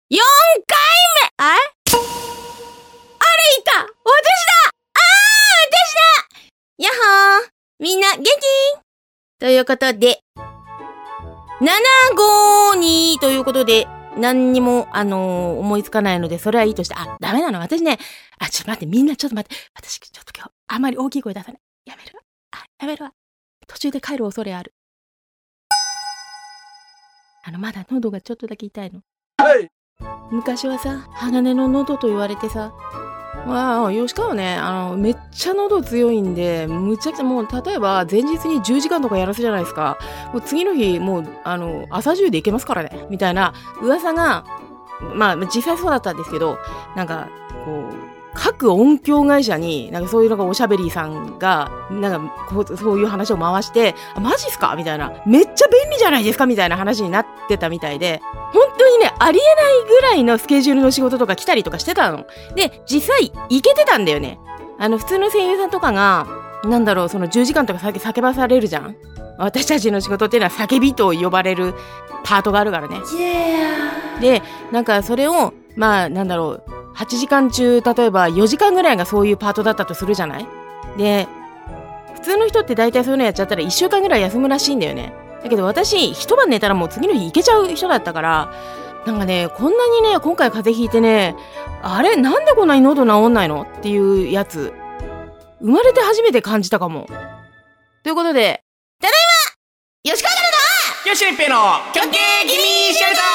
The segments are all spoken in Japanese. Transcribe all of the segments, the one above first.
4回目あれいた私だやっほーみんな元気ということで、752ということで、何にも、思いつかないので、それはいいとして、ダメなの私ね、ちょっと待って、みんなちょっと待って、私ちょっと今日、あんまり大きい声出さない。やめるわ。途中で帰る恐れある。まだ喉がちょっとだけ痛いの。 はい。 昔はさ、鋼の喉と言われてさ、吉川ね、めっちゃ喉強いんで、むちゃくちゃもう、例えば前日に10時間とかやらせじゃないですか。もう次の日、もう、朝10でいけますからね。みたいな噂が、実際そうだったんですけど、なんか、こう、各音響会社に、なんかそういうのがおしゃべりさんが、なんかそういう話を回して、マジっすかみたいな。めっちゃ便利じゃないですかみたいな話になってたみたいで、本当にね、ありえないぐらいのスケジュールの仕事とか来たりとかしてたの。で、実際、いけてたんだよね。普通の声優さんとかが、その10時間とか叫ばされるじゃん。私たちの仕事っていうのは叫びと呼ばれるパートがあるからね。で、なんかそれを、8時間中、例えば4時間ぐらいがそういうパートだったとするじゃない？で、普通の人って大体そういうのやっちゃったら1週間ぐらい休むらしいんだよね。だけど私、一晩寝たらもう次の日行けちゃう人だったから、なんかね、こんなにね、今回風邪ひいてね、あれなんでこんなに喉治んないのっていうやつ、生まれて初めて感じたかも。ということで、ただいま吉川からよしりっぺのキョンケーギミーシェルター。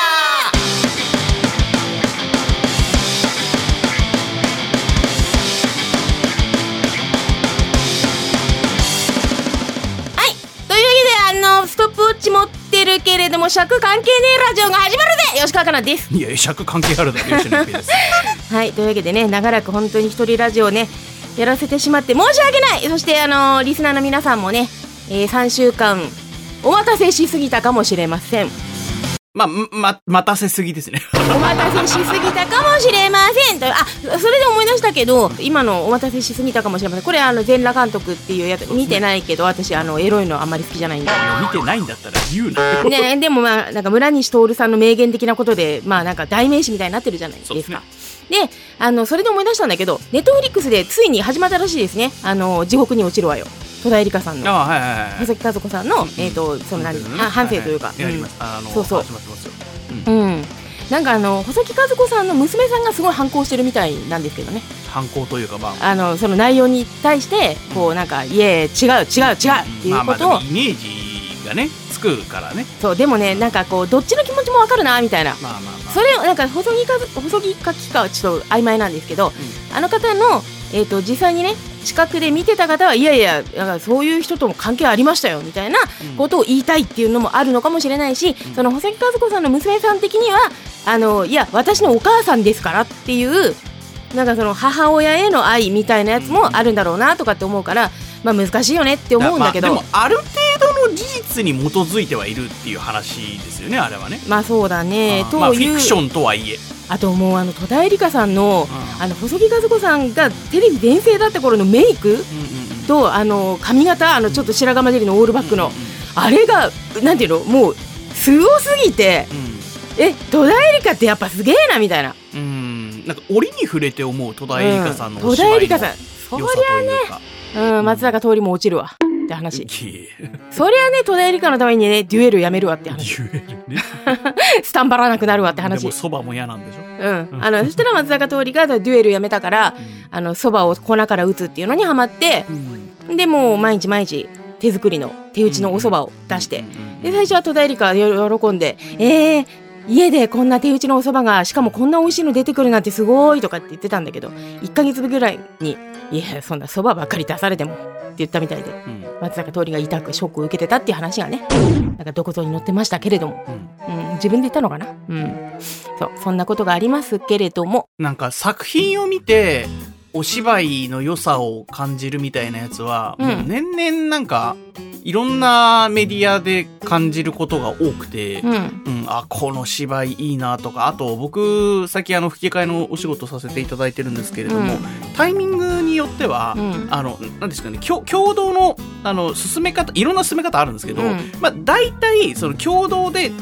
ストップウォッチ持ってるけれども尺関係ねえラジオが始まるぜ吉川かなです。 いや尺関係あるだろよしりっぺですはい、というわけでね、長らく本当に一人ラジオをねやらせてしまって申し訳ない。そしてリスナーの皆さんもね、3週間お待たせしすぎたかもしれません。 待たせすぎですねお待たせしすぎたかもしれませんと。それで思い出したけど、今のお待たせしすぎたかもしれません、これ全裸監督っていうやつ見てないけど、私エロいのあんまり好きじゃないんで。 見てないんだったら言うなね。でもなんか村西徹さんの名言的なことでなんか代名詞みたいになってるじゃないですか。で、それで思い出したんだけど、ネットフリックスでついに始まったらしいですね。地獄に落ちるわよ、戸田恵梨香さんの、細木和子さんの、反省というか、そうなんか細木和子さんの娘さんがすごい反抗してるみたいなんですけどね。 反抗というかその内容に対してこうなんかいえ違うっていうことを、 イメージがねつくからね。 そうでもね、なんかこうどっちの気持ちもわかるなみたいな。それをなんか細木かきかはちょっと曖昧なんですけど、あの方の実際にね近くで見てた方はいやなんかそういう人とも関係ありましたよみたいなことを言いたいっていうのもあるのかもしれないし、その細木和子さんの娘さん的にはいや私のお母さんですからっていうなんかその母親への愛みたいなやつもあるんだろうなとかって思うから、難しいよねって思うんだけど、 でもある程度の事実に基づいてはいるっていう話ですよね、あれはね。 そうだねという、 フィクションとはいえ、 あともう戸田恵梨香さんの、細木和子さんがテレビ全盛だった頃のメイクと髪型、ちょっと白髪混じりのオールバックの、あれがなんていうの、もうすごすぎて、戸田恵梨香ってやっぱすげえなみたいな。 なんか折に触れて思う戸田恵梨香さんのお芝居の良さというか、 松坂桃李も落ちるわって話。そりゃね、戸田恵梨香のためにねデュエルやめるわって話。 デュエルねスタンバらなくなるわって話。 でもそばも嫌なんでしょ。 そしたら松坂桃李がデュエルやめたから、そばを粉から打つっていうのにハマって、でもう毎日手作りの手打ちのおそばを出して、で最初は戸田恵梨香喜んで、家でこんな手打ちのお蕎麦がしかもこんな美味しいの出てくるなんてすごいとかって言ってたんだけど、1ヶ月ぐらいにいやそんな蕎麦ばっかり出されてもって言ったみたいで、松坂桃李が痛くショックを受けてたっていう話がね、なんかどこぞに載ってましたけれども、自分で言ったのかな。そんなことがありますけれども、 なんか作品を見てお芝居の良さを感じるみたいなやつは、もう年々なんかいろんなメディアで感じることが多くて、この芝居いいなとか、あと僕最近吹き替えのお仕事させていただいてるんですけれども、タイミングによっては、なんですかね、共同の進め方、いろんな進め方あるんですけど、大体その共同で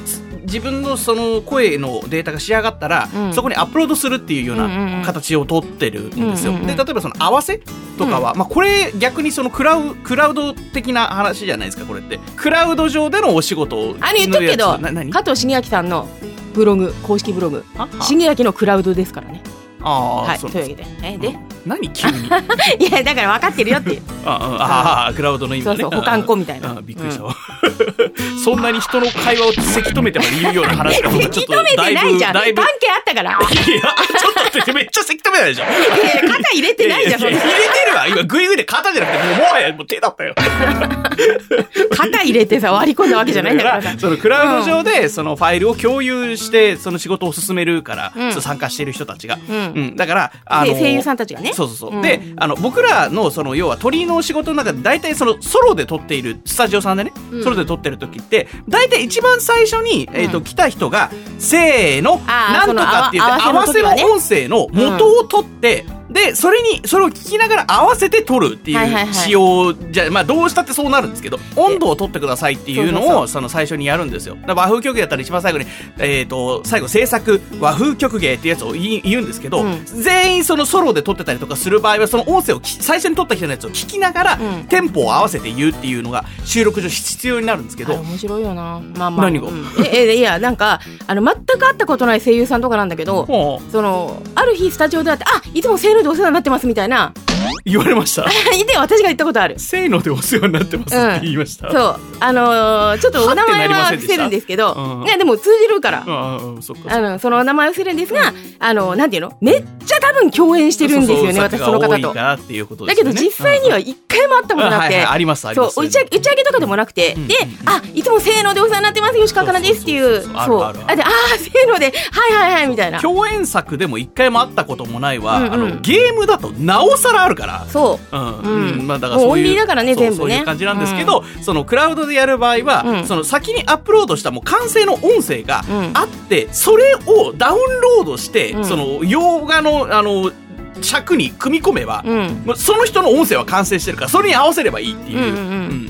自分のその声のデータが仕上がったら、そこにアップロードするっていうような形を取ってるんですよ。で例えばその合わせとかは、これ逆にそのクラウド的な話じゃないですか。これってクラウド上でのお仕事を言っとくけど、加藤シゲアキさんのブログ、公式ブログ、シゲアキのクラウドですからね。はい、というわけで、で何急にいやだから分かってるよっていう。 クラウドの意味ね。 そう保管庫みたいな。 びっくりしたわ。そんなに人の会話をせき止めてまで言うような話がせき止めてないじゃん。関係あったから。いやちょっと待って、めっちゃせき止めないじゃん。 肩入れてないじゃん。 入れてるわ。今グイグイで肩じゃなくてもはやもう手だったよ。 肩入れてさ割り込んだわけじゃないんだからさ。 そのクラウド上でそのファイルを共有してその仕事を進めるから、参加している人たちが、だから声優さんたちがね。 そうで僕らのその要は鳥の仕事の中で大体そのソロで撮っているスタジオさんでね、ソロで撮ってる時って大体一番最初に来た人がせーのなんとかって言って合わせの音声の元を取って、でそれを聞きながら合わせて撮るっていう仕様じゃ、どうしたってそうなるんですけど、温度を取ってくださいっていうのをその最初にやるんですよ。だから和風曲芸だったら一番最後に最後制作和風曲芸っていうやつを言うんですけど、全員そのソロで撮ってたりとかする場合はその音声を最初に撮った人のやつを聞きながら、テンポを合わせて言うっていうのが収録上必要になるんですけど。 面白いよな。 何が？ いやなんか全く会ったことない声優さんとかなんだけど、そのある日スタジオで会っていつもせーのでお世話になってますみたいな言われました。 で私が言ったことある。 せーのでお世話になってますって言いました。 そうちょっとお名前は伏せるんですけど、でも通じるから、そのお名前は伏せるんですが、なんていうの、めっちゃ多分共演してるんですよね、私その方と。だけど実際には一回も会ったことなくて、 ありますあります。 打ち上げとかでもなくて、でいつもせーのでお世話になってます吉川かなですっていう、そうでせーのではいみたいな。 共演作でも一回も会ったこともないわ。ゲームだとなおさらあるから。 そう、 だからそういうオンリーだからね、全部ね。 そういう感じなんですけど、そのクラウドでやる場合は、その先にアップロードしたもう完成の音声があって、それをダウンロードして、その洋画の尺に組み込めば、その人の音声は完成してるからそれに合わせればいいっていう、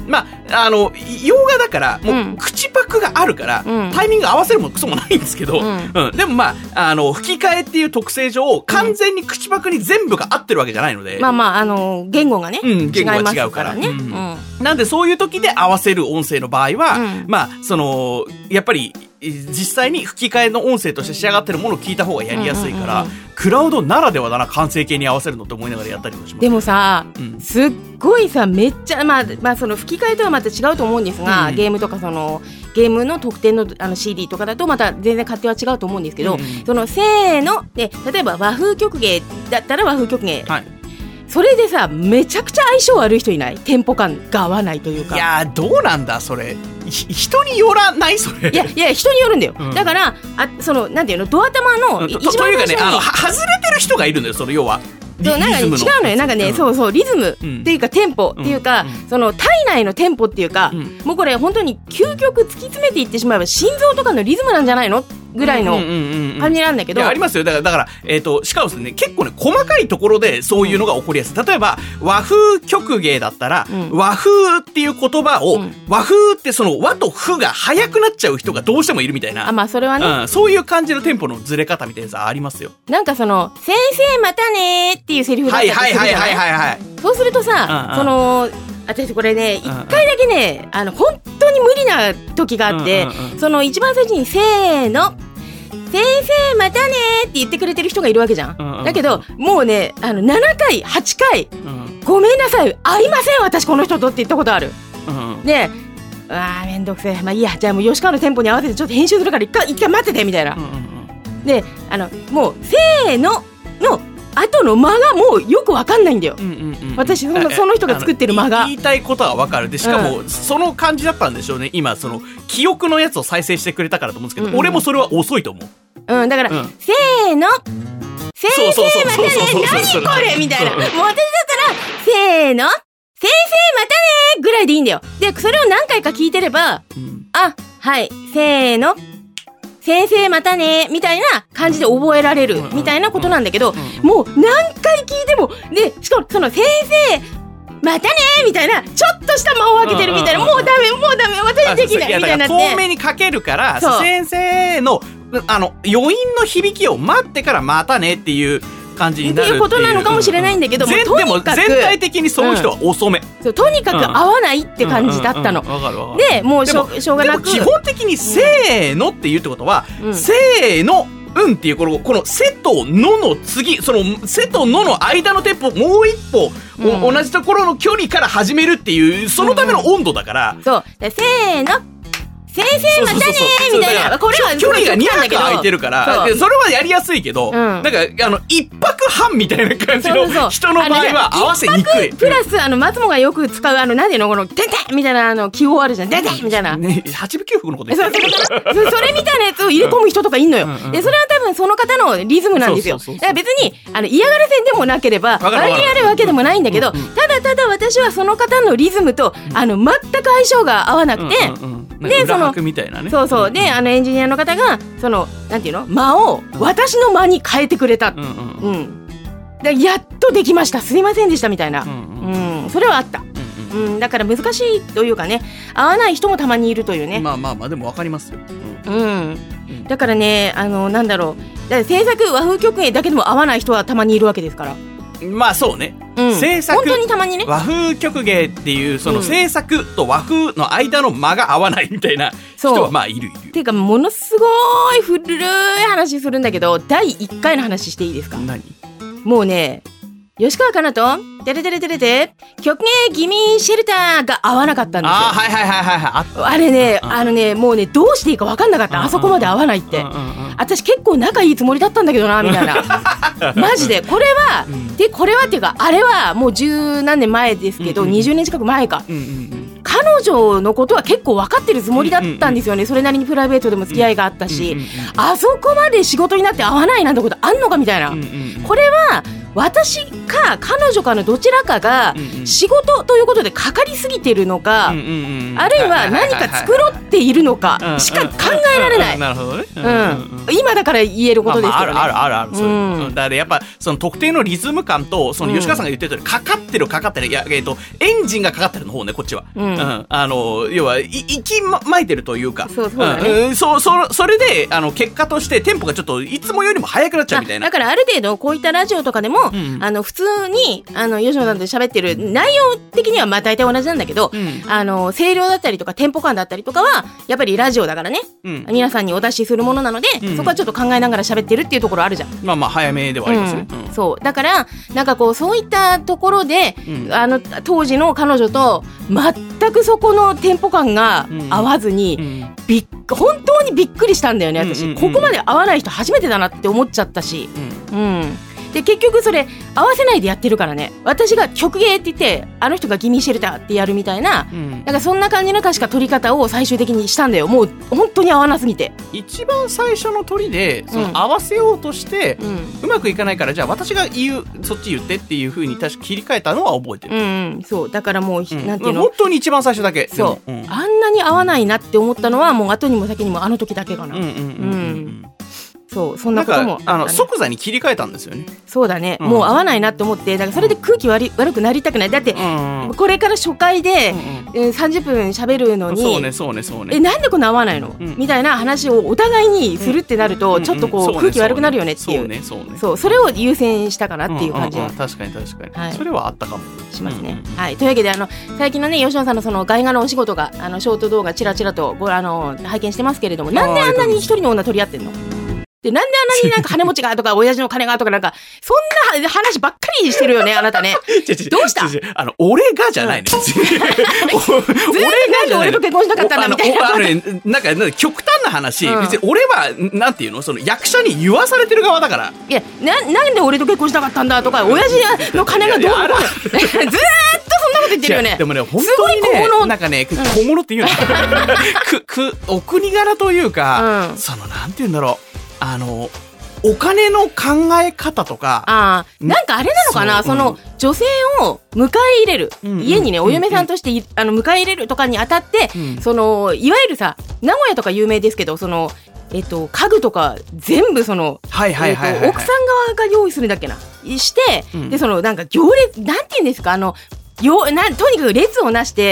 洋画だからもう口パクがあるから、タイミング合わせるもクソもないんですけど、でも吹き替えっていう特性上完全に口パクに全部が合ってるわけじゃないので、 言語がね、 言語が違うからね、なんでそういう時で合わせる音声の場合は、そのやっぱり実際に吹き替えの音声として仕上がってるものを聞いた方がやりやすいから、クラウドならではだな、完成形に合わせるのって思いながらやったりもします。 でもさ、すっごいさ、めっちゃその吹き替えとはまた違うと思うんですが、ゲームとかそのゲームの特典のCD とかだとまた全然勝手は違うと思うんですけど、そのせーので例えば和風曲芸だったら和風曲芸、それでさめちゃくちゃ相性悪い人いない？テンポ感が合わないというか。 いやどうなんだそれ、人によらないそれ。 いや人によるんだよ、だからそのなんていうの、ドア玉の一番最初にというかね、外れてる人がいるんだよ、その要は。 なんか違うのよ、なんかね、そうリズムっていうかテンポっていうか、その体内のテンポっていうか、もうこれ本当に究極突き詰めていってしまえば心臓とかのリズムなんじゃないのぐらいの感じなんだけど、 ありますよ。だからしかもですね、結構ね細かいところでそういうのが起こりやすい。例えば和風曲芸だったら、和風っていう言葉を、和風ってその和と風が速くなっちゃう人がどうしてもいるみたいな。 それはね、 そういう感じのテンポのずれ方みたいなやつありますよ。 なんかその先生またねっていうセリフだったりするじゃない。そうするとさ、その私これね一回だけね本当に無理な時があって、その一番最初にせーの先生またねって言ってくれてる人がいるわけじゃん、だけどもうね7回8回、ごめんなさい会いません私この人とって言ったことある、でめんどくせえ、いいや、じゃあもう吉川のテンポに合わせてちょっと編集するから一回待っててみたいな、でもうせーのの後の間がもうよく分かんないんだよ、私その人が作ってる間が言いたいことは分かる。でしかも、その感じだったんでしょうね。今その記憶のやつを再生してくれたからと思うんですけど、俺もそれは遅いと思う。だから、せーの先生またね何これみたいな、もう私だったらせーの先生またねぐらいでいいんだよ。でそれを何回か聞いてれば、はいせーの先生またねみたいな感じで覚えられるみたいなことなんだけど、もう何回聞いてもで、しかもその先生またねみたいな、ちょっとした間を空けてるみたいな、もうダメ私できないみたいになって、 遠目にかけるから先生の余韻の響きを待ってからまたねっていう感じになるっていうことなのかもしれないんだけど、 でも全体的にその人は遅め、 そうとにかく合わないって感じだったの、でもうしょうがなく、 でも基本的にせーのって言うってことは、せーのっていうこのせとのの次、そのせとのの間のテンポもう一歩、同じところの距離から始めるっていう、そのための温度だから、 そうせーの先生またねーみたいな、これは距離が2拍空いてるから、それはやりやすいけど、なんか1拍半みたいな感じの人の場合は合わせにくい。 プラス松本がよく使うなんていうの、このてんてんみたいな記号あるじゃん、てんてんみたいな、 ね、8分9分のことですよ。 それみたいなやつを入れ込む人とかいんのよ。でそれは多分その方のリズムなんですよ。だから別に嫌がらせでもなければ悪気あるわけでもないんだけど、ただ私はその方のリズムと全く相性が合わなくて、 でそのみたいなね、 そうでエンジニアの方がそのなんていうの、間を私の間に変えてくれた、でやっとできました、すいませんでしたみたいな、それはあった。だから難しいというかね、合わない人もたまにいるというね。 まあでも分かりますよ。 だからね、なんだろう、だから制作和風曲芸だけでも合わない人はたまにいるわけですから。 まあそうね、制作本当にたまにね、 和風曲芸っていうその制作と和風の間の間が合わないみたいな人はまあいる。 っていうかものすごい古い話するんだけど、第1回の話していいですか？ 何？ もうね、吉川かなとてれてれてれて曲芸ギミシェルターが合わなかったんですよ。あれね、もうね、どうしていいか分かんなかった、あそこまで合わないって。私結構仲いいつもりだったんだけどなみたいなマジでこれはっていうか、あれはもう十何年前ですけど、20年近く前か、彼女のことは結構分かってるつもりだったんですよね。それなりにプライベートでも付き合いがあったし、あそこまで仕事になって合わないなんてことあんのかみたいな。これは私か彼女かのどちらかが仕事ということでかかりすぎてるのか、あるいは何か作ろっているのかしか考えられない。 なるほどね。 今だから言えることですけどね。 ある。だからやっぱその特定のリズム感と、その吉川さんが言ってたようにかかってる、いやエンジンがかかってるの方ね、こっちは。要は息巻いてるというか、それで結果としてテンポがちょっといつもよりも速くなっちゃうみたいな。 だからある程度こういったラジオとかでも、普通に吉野さんと喋ってる内容的にはまあ大体同じなんだけど、声量だったりとかテンポ感だったりとかはやっぱりラジオだからね、皆さんにお出しするものなので、そこはちょっと考えながら喋ってるっていうところあるじゃん。 まあ早めではありますね。 そうだからなんかこうそういったところで、当時の彼女と全くそこのテンポ感が合わずに、本当にびっくりしたんだよね私。ここまで合わない人初めてだなって思っちゃったし、で結局それ合わせないでやってるからね。私が曲芸って言ってあの人がギミーシェルターってやるみたいな、なんかそんな感じの確か取り方を最終的にしたんだよ。もう本当に合わなすぎて。 一番最初の取りでその合わせようとして、うまくいかないから、じゃあ私がそっち言ってっていう風に確か切り替えたのは覚えてる。そうだからもう、なんていうの、 本当に一番最初だけ。 そう、あんなに合わないなって思ったのはもう後にも先にもあの時だけかな。そう、そんなこともあったね。 即座に切り替えたんですよね。 そうだね、もう合わないなって思って、だからそれで空気悪くなりたくない。だって、これから初回で、30分喋るのに、なんでこんな合わないの、みたいな話をお互いにするってなると、ちょっとこう空気悪くなるよねっていう、そうそれを優先したかなっていう感じは、 確かに、それはあったかもしますね。というわけで最近のね吉野さんのその外画のお仕事がショート動画ちらちらと拝見してますけれども、なんであんなに一人の女取り合ってんので、なんであんなになんか金持ちがとか親父の金がとかなんかそんな話ばっかりしてるよねあなたね。どうした？ 俺がじゃないね。 なんで俺と結婚しなかったんだみたいな。 なんか極端な話、別に俺はなんていうの、その役者に言わされてる側だから。 いや、なんで俺と結婚しなかったんだとか、親父の金がどうのこうのずーっとそんなこと言ってるよね。 でもね、本当にね、なんかね、小物っていうのお国柄というか、そのなんていうんだろう。お金の考え方とか、 なんかあれなのかな、その女性を迎え入れる、家にねお嫁さんとして迎え入れるとかにあたって、そのいわゆるさ、名古屋とか有名ですけど、その家具とか全部その奥さん側が用意するんだっけなして、でそのなんか行列なんていうんですか、 とにかく列をなして、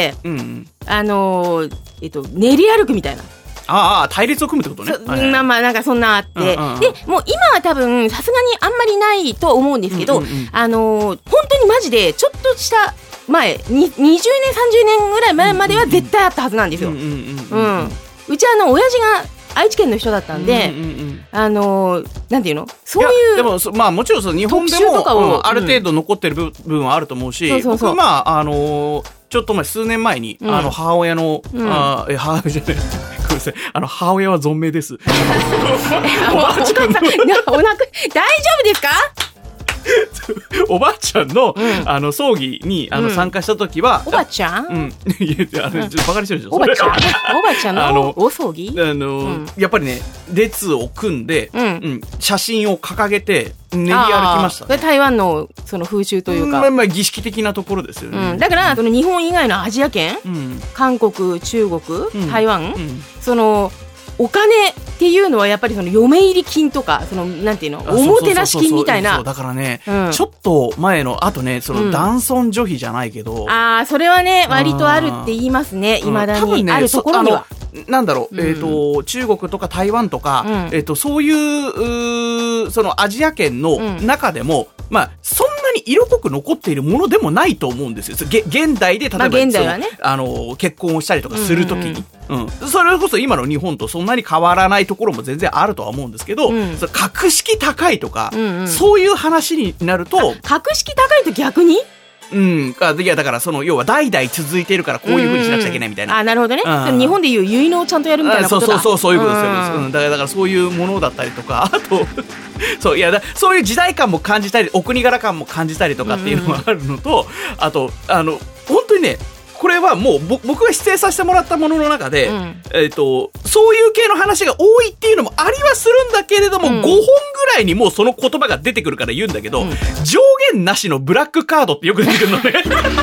練り歩くみたいな。 隊列を組むってことね。 まあなんかそんなあって、でもう今は多分さすがにあんまりないと思うんですけど、本当にマジでちょっとした前20年30年ぐらい前までは絶対あったはずなんですよ。うち親父が愛知県の人だったんで、なんていうの、そういうでもまあもちろん日本でもある程度残ってる部分はあると思うし、僕ちょっと前数年前に母親の母親じゃない母親は存命です。おばあちゃんのお腹大丈夫ですか？ おばあちゃんの、葬儀に参加した時は、 おばあちゃん？ いやバカにしてるでしょ。 おばあちゃんのお葬儀？ やっぱりね列を組んで、写真を掲げて練り歩きました。 台湾のその風習というか、 儀式的なところですよね。 だからその日本以外のアジア圏、韓国、中国、台湾、そのお金っていうのはやっぱりその嫁入り金とか、そのなんていうの、おもてなし金みたいな。 だからね、ちょっと前のあとね、その男尊女卑じゃないけど、 それはね割とあるって言いますね。未だにあるところには。 なんだろう、中国とか台湾とか、そういうそのアジア圏の中でも、まあそんなに色濃く残っているものでもないと思うんですよ。現代で例えば、 現代はね、 結婚をしたりとかするときに、それこそ今の日本とそんなに変わらないところも全然あるとは思うんですけど、格式高いとか、そういう話になると、 格式高いと逆にいやだからその要は代々続いているからこういう風にしなくちゃいけないみたいな。 なるほどね。日本でいう結納をちゃんとやるみたいなことだ。 そういうことですよ。だからそういうものだったりとか、あとそういう時代感も感じたり、お国柄感も感じたりとかっていうのがあるのと、あと本当にね、これはもう僕が出演させてもらったものの中で、そういう系の話が多いっていうのもありはするんだけれども、5本ぐらいにもうその言葉が出てくるから言うんだけど、上限なしのブラックカードってよく出てくるのね。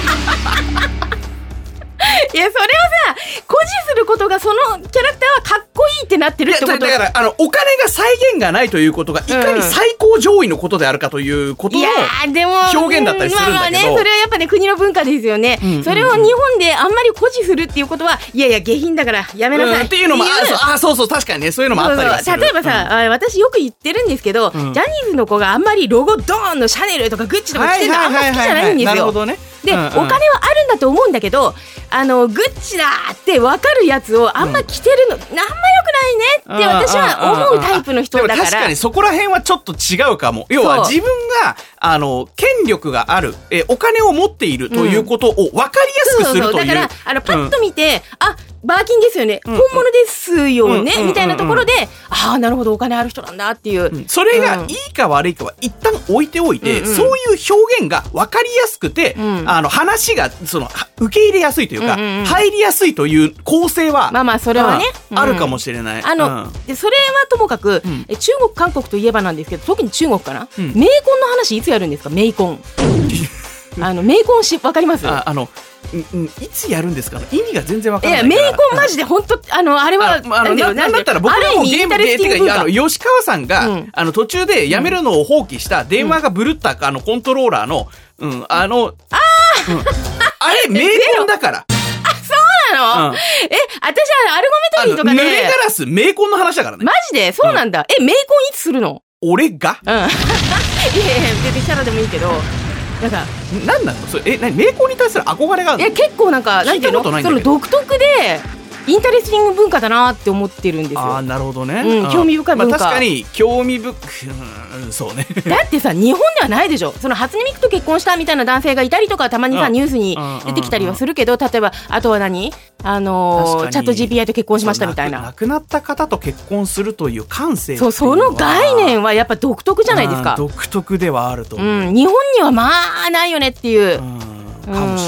いや、それをさ、誇示することがそのキャラクターはかっこいいってなってるってこと。 だからお金が再現がないということがいかに最高上位のことであるかということの表現だったりするんだけど、 それはやっぱね、国の文化ですよね。それを日本であんまり誇示するっていうことは、いやいや下品だからやめなさいっていうのも、そう確かにね、そういうのもあったりはする。 例えばさ、私よく言ってるんですけど、ジャニーズの子があんまりロゴドーンのシャネルとかグッチとか着てるのあんま好きじゃないんですよ。 なるほどね。 で、お金はあるんだと思うんだけど、グッチだって分かるやつをあんま着てるの、あんま良くないねって私は思うタイプの人だから。 確かにそこら辺はちょっと違うかも。要は自分が権力がある、お金を持っているということを分かりやすくするという。 だからパッと見て、バーキンですよね、本物ですよね、みたいなところで、なるほど、お金ある人なんだっていう、 それがいいか悪いかは一旦置いておいて、そういう表現が分かりやすくて、話が受け入れやすいというか、入りやすいという構成はそれはね、 あるかもしれない。 でそれはともかく、中国韓国といえばなんですけど、特に中国かな、メイコンの話いつやるんですか？メイコンメイコン分かります？ いつやるんですか？意味が全然わからないから。 メイコンマジで本当あれはなんだったら僕はもうゲームで吉川さんが途中でやめるのを放棄した電話がブルったコントローラーのあれメイコンだから。 そうなの？私はアルゴメトリーとかで濡れガラスメイコンの話だからね。 マジでそうなんだ。メイコンいつするの？ 俺が？いやいや別にキャラでもいいけど。 なんなのそれ？メイコンに対する憧れがあるの？ 結構なんていうの、その独特でインタレスティング文化だなって思ってるんですよ。 なるほどね。 興味深い文化。 確かに興味深い。そうね。 だってさ、日本ではないでしょ。その初音ミクと結婚したみたいな男性がいたりとか、たまにさニュースに出てきたりはするけど、例えばあとはチャット GPI と結婚しましたみたいな。 亡くなった方と結婚するという感性。 その概念はやっぱ独特じゃないですか。 独特ではあると思う。 日本にはないよねっていう。 かもしれない。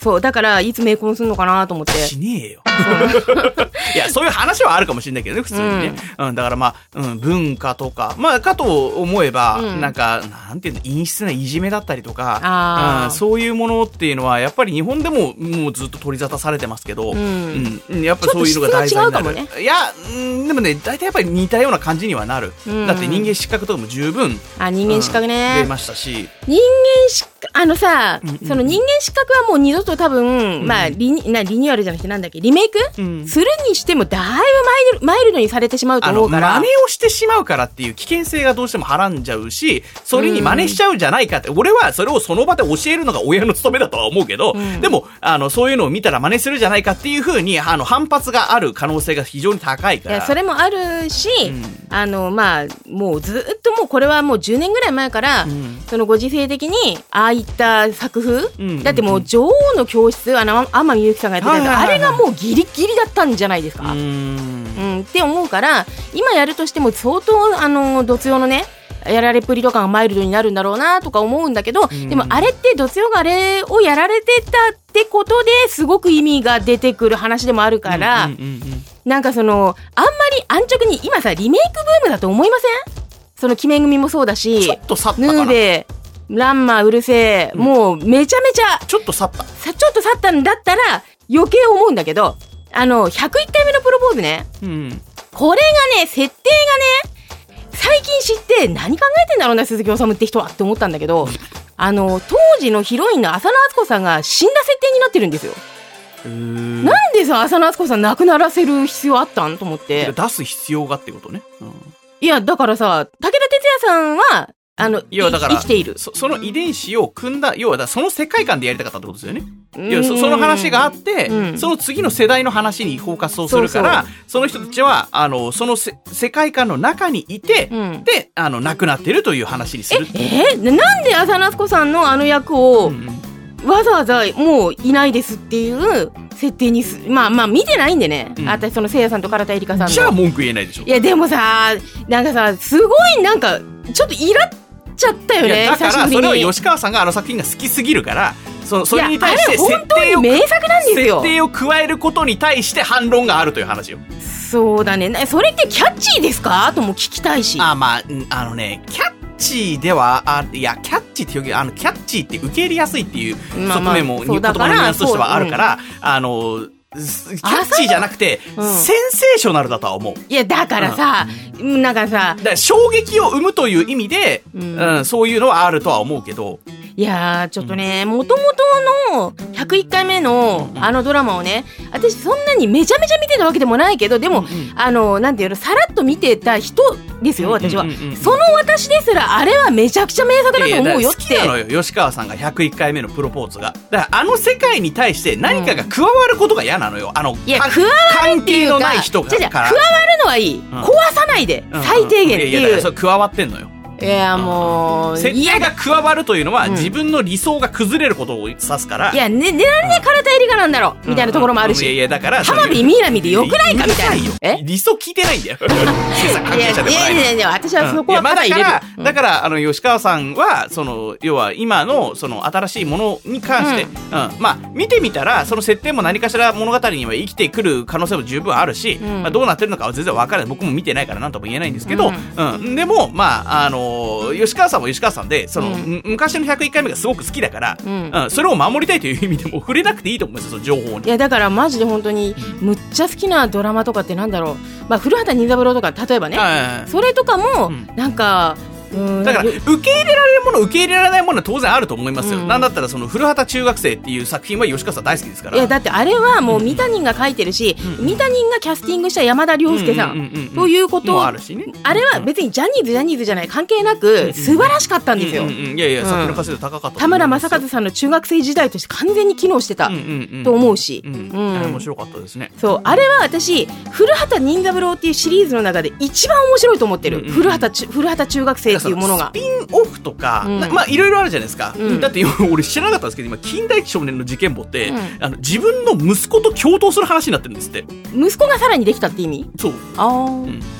そう、だからいつ冥婚するのかなと思って。 しねえよ。いや、そういう話はあるかもしれないけどね、普通にね。だからまあ、文化とか、まあ、かと思えば、なんか、なんていうの、陰湿ないじめだったりとか、そういうものっていうのは、やっぱり日本でももうずっと取り沙汰されてますけど、やっぱそういうのが大事になる。いや、でもね、大体やっぱり似たような感じにはなる。だって人間失格とかも十分、 人間失格ね。 出ましたし。 人間失格、その人間失格はもう二度と多分、まあ、リニューアルじゃなくてなんだっけ、リメイク、するにしてもだいぶマイルドにされてしまうと思うから。 真似をしてしまうからっていう危険性がどうしてもはらんじゃうし、それに真似しちゃうんじゃないかって、俺はそれをその場で教えるのが親の務めだとは思うけど、でも、そういうのを見たら真似するじゃないかっていう風に、反発がある可能性が非常に高いから。 いや、それもあるし、まあ、もうずっともうこれはもう10年ぐらい前から、そのご時世的に、ああいった作風、だってもう女王の教室、天海祐希さんがやってたやつ、あれがもうギリギリだったんじゃないですか。って思うから、今やるとしても相当、ドツヨのね、やられっぷりとかがマイルドになるんだろうなとか思うんだけど、でもあれってドツヨがあれをやられてたってことですごく意味が出てくる話でもあるから、なんかあんまり安直に今さリメイクブームだと思いません？その鬼面組もそうだし、 ちょっと去ったかな。 ヌーベランマうるせえ、もうめちゃめちゃちょっと去ったんだったら余計思うんだけど、101回目のプロポーズね、これがね、設定がね、最近知って何考えてんだろうな鈴木おさむって人はって思ったんだけど、当時のヒロインの浅野温子さんが死んだ設定になってるんですよ。なんでさ、浅野温子さん亡くならせる必要あったんと思って。 出す必要がってことね。 いや、だからさ、武田鉄矢さんは、 要はだから生きている。 その遺伝子を組んだ、要はその世界観でやりたかったってことですよね。要はその話があって、その次の世代の話にフォーカスをするから、その人たちは、その世界観の中にいて、で、亡くなってるという話にする。 なんで浅野温子さんの役を、わざわざもういないですっていう設定にまあ見てないんでね、私そのせいやさんと唐田絵里香さんの。 じゃあ文句言えないでしょ。 いやでもさ、なんかさ、すごいなんかちょっとイラっちゃったよね。 だからそれは吉川さんが作品が好きすぎるから、それに対して本当に名作なんですよ。 設定を加えることに対して反論があるという話よ。 そうだね。それってキャッチーですかとも聞きたいし。 まあキャッチーでは、いや、キャッチーって表現、キャッチーって受け入れやすいっていう側面も、言葉のニュアンスとしてはあるから、キャッチーじゃなくて、センセーショナルだとは思う。 いや、だからさ、なんかさ、 衝撃を生むという意味で、そういうのはあるとは思うけど。 いやー、ちょっとね、もともとの101回目のドラマをね、私そんなにめちゃめちゃ見てたわけでもないけど、でも、なんていうの、さらっと見てた人ですよ、私は。その私ですら、あれはめちゃくちゃ名作だと思うよって。 好きなのよ、吉川さんが101回目のプロポーズが。だから世界に対して何かが加わることが嫌なのよ。 いや、加わるっていうか、加わるのはいい。壊さないで、最低限っていう。 いや、それ加わってんのよ。 いや、もう、 設定が加わるというのは、自分の理想が崩れることを指すから。 いや、なんで唐田絵里香なんだろうみたいなところもあるし。 いや、だから。 浜辺美波でよくないかみたいな。 理想聞いてないんだよ。制作関係者でもない。 いや、私はそこはまだ入れる。 だから、吉川さんは、要は今の、新しいものに関して、見てみたら、その設定も何かしら物語には生きてくる可能性も十分あるし、どうなってるのかは全然わからない。僕も見てないから何とも言えないんですけど、でも、吉川さんも吉川さんで、昔の101回目がすごく好きだから、それを守りたいという意味でも触れなくていいと思いますよ、その情報に。 いや、だからマジで本当に、むっちゃ好きなドラマとかってなんだろう。古畑任三郎とか、例えばね、それとかも、なんか、 だから受け入れられるもの受け入れられないものは当然あると思いますよ、なんだったら古畑中学生っていう作品は吉川さん大好きですから。 いや、だってあれはもう三谷が書いてるし、三谷がキャスティングした山田涼介さんということもあるしね。 あれは別にジャニーズじゃない関係なく素晴らしかったんですよ。 いやいや、作品の完成度高かった。 田村正和さんの中学生時代として完全に機能してたと思うし、 面白かったですね。 そう、あれは私古畑任三郎っていうシリーズの中で一番面白いと思ってる。古畑中学生っていうものが。 オフとか、いろいろあるじゃないですか、だって俺知らなかったんですけど、今近代少年の事件簿って、自分の息子と共闘する話になってるんですって。 息子がさらにできたって意味？ そう。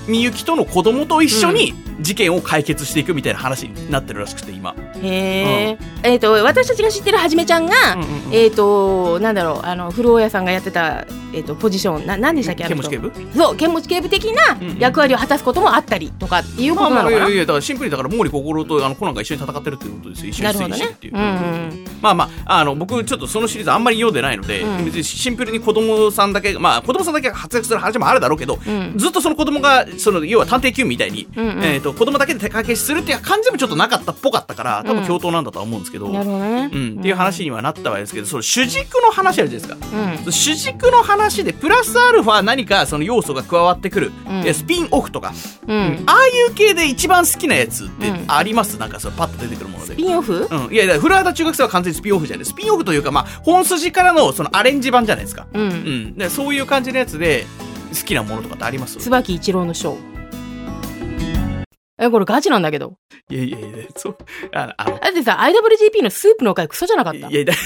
みゆきとの子供と一緒に事件を解決していくみたいな話になってるらしくて今。 へえ、私たちが知ってるはじめちゃんが、なんだろう、古尾屋さんがやってた、ポジション何でしたっけ、 剣持ち警部。 そう剣持ち警部的な役割を果たすこともあったりとかっていうことなのかな。 いやだからシンプルにだから毛利心とコナンが一緒に戦ってるっていうことですよ。一緒に推理してっていう、まあ僕ちょっとそのシリーズあんまり読んでないので、別にシンプルに子供さんだけ子供さんだけが活躍する話もあるだろうけど、ずっとその子供が要は探偵Qみたいに、子供だけで手掛けするっていう感じもちょっとなかったっぽかったから多分共闘なんだとは思うんですけど、 なるほどね、 っていう話にはなったわけですけど、その主軸の話あるじゃないですか、主軸の話でプラスアルファ何かその要素が加わってくる、スピンオフとか、ああいう系で一番好きなやつってあります？なんかそのパッと出てくるもので。 スピンオフ？ いや古畑中学生は完全にスピンオフじゃない。スピンオフというか本筋からのそのアレンジ版じゃないですか。でそういう感じのやつで好きなものとかってあります？ 椿一郎のショー。これガチなんだけど。 いやそうだってさ IWGP のスープの回クソじゃなかった？マジで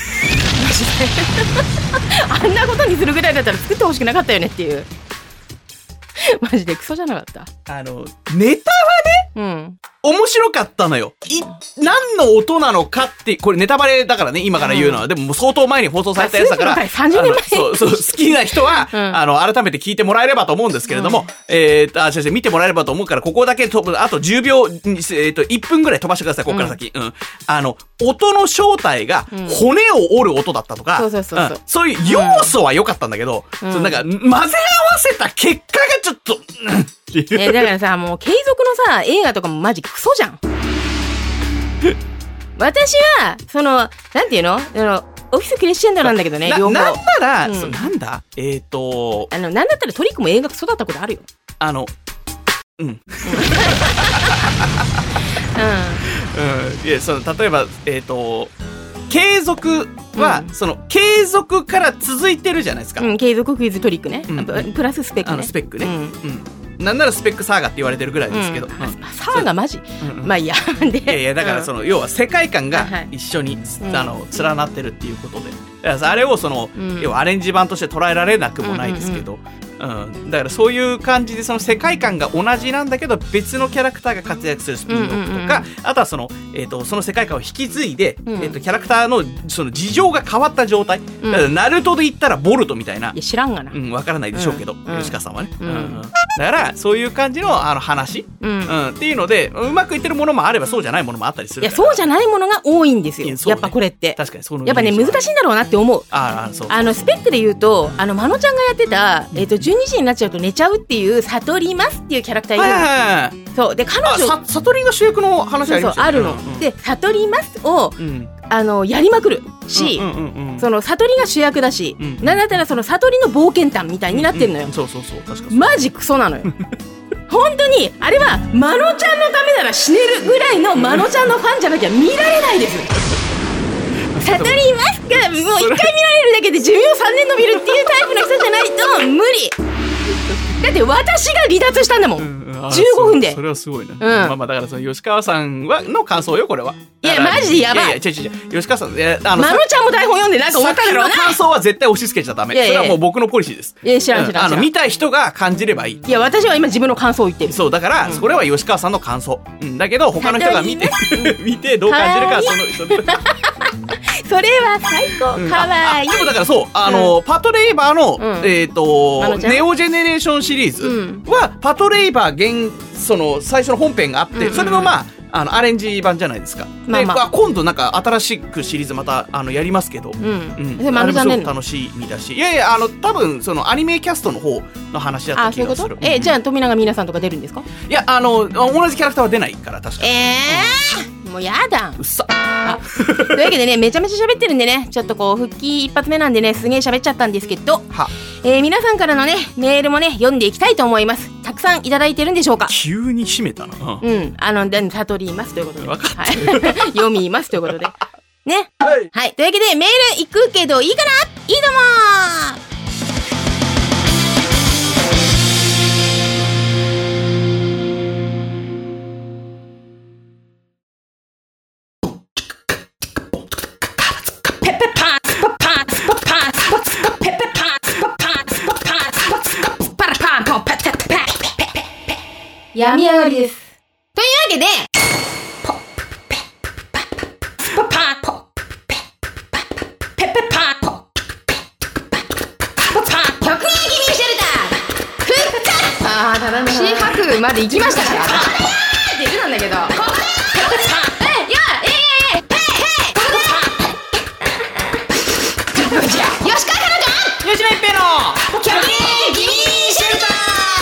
あんなことにするぐらいだったら作ってほしくなかったよねっていう。マジでクソじゃなかった。 ネタはね、面白かったのよ。何の音なのかって、これネタバレだからね、今から言うのは。でももう相当前に放送されたやつだから、 30年前そう、好きな人は、改めて聞いてもらえればと思うんですけれども、見てもらえればと思うから、ここだけあと10秒、1分ぐらい飛ばしてください、ここから先。音の正体が骨を折る音だったとか、そういう要素は良かったんだけど、なんか混ぜ合わせた結果がちょっと、 だからさ、もう継続のさ、映画とかもマジクソじゃん。私は、なんていうの？オフィスクレッシェンドなんだけどね、両方。 なんなら、なんだなんだったらトリックも映画クソだったことあるよ。 いや、例えば、継続は、継続から続いてるじゃないですか。 継続クイズトリックね。プラススペックね。 スペックね。なんならスペックサーガって言われてるぐらいですけど。 サーガマジ？まあいいや。 いや、だから要は世界観が一緒に、連なってるっていうことで。だからあれを要はアレンジ版として捉えられなくもないですけど、だからそういう感じで世界観が同じなんだけど別のキャラクターが活躍するスピンオフとか、あとはその世界観を引き継いで、キャラクターの事情が変わった状態、だからナルトで言ったらボルトみたいな、 いや知らんがな、 わからないでしょうけど、吉川さんはね、だからそういう感じの話、っていうのでうまくいってるものもあればそうじゃないものもあったりするから。 いやそうじゃないものが多いんですよ、やっぱこれって確かにやっぱね難しいんだろうなって思う。スペックで言うとまのちゃんがやってた、12時になっちゃうと寝ちゃうっていう悟りますっていうキャラクターいるんですよ。そうで彼女悟りが主役の話ありましたよね。 あるの、で悟りますを、やりまくるし、悟りが主役だし、なんだったら悟りの冒険譚みたいになってんのよ。 そう確かにマジクソなのよ。本当にあれはまのちゃんのためなら死ねるぐらいのまのちゃんのファンじゃなきゃ見られないです。悟りますからもう一回見られるだけで寿命3年伸びるっていうタイプの人じゃないと無理。だって私が離脱したんだもん、15分で。 それはすごいね。だから吉川さんの感想よこれは。 いやマジでやばい。 いや吉川さんまのちゃんも台本読んでなんか思っただろうな。 先の感想は絶対押し付けちゃダメ。それはもう僕のポリシーです。 いや知らん見たい人が感じればいい。 いや私は今自分の感想を言ってる。 そうだからそれは吉川さんの感想。だけど他の人が見てどう感じるかそれは最高かわいい。 でもだからそうパトレイバーのネオジェネレーションシリーズはパトレイバー最初の本編があってそれのアレンジ版じゃないですか。今度なんか新しくシリーズまたやりますけど、あれもすごく楽しみだし、いや多分アニメキャストの方の話だった気がする。 じゃあ富永美奈さんとか出るんですか？ いや同じキャラクターは出ないから確かに。 もうやだ。 うっさ。 というわけでねめちゃめちゃ喋ってるんでねちょっと復帰一発目なんでねすげえ喋っちゃったんですけど、皆さんからのねメールもね読んでいきたいと思います。たくさんいただいてるんでしょうか？ 急に締めたな。 悟りますということで、 分かった読みますということでね。はい、というわけでメールいくけどいいかな？いいともー。 病み上がりです。というわけで、ポッペッパッパッパッポッペッパッペッペッパッポッペッパッポッパッ曲芸気味シェルター復活。あー、ただね。四拍まで行きましたから。ここだよーって言ってたんだけど。ここだよ吉川彼女吉野一平の曲芸気味シェルター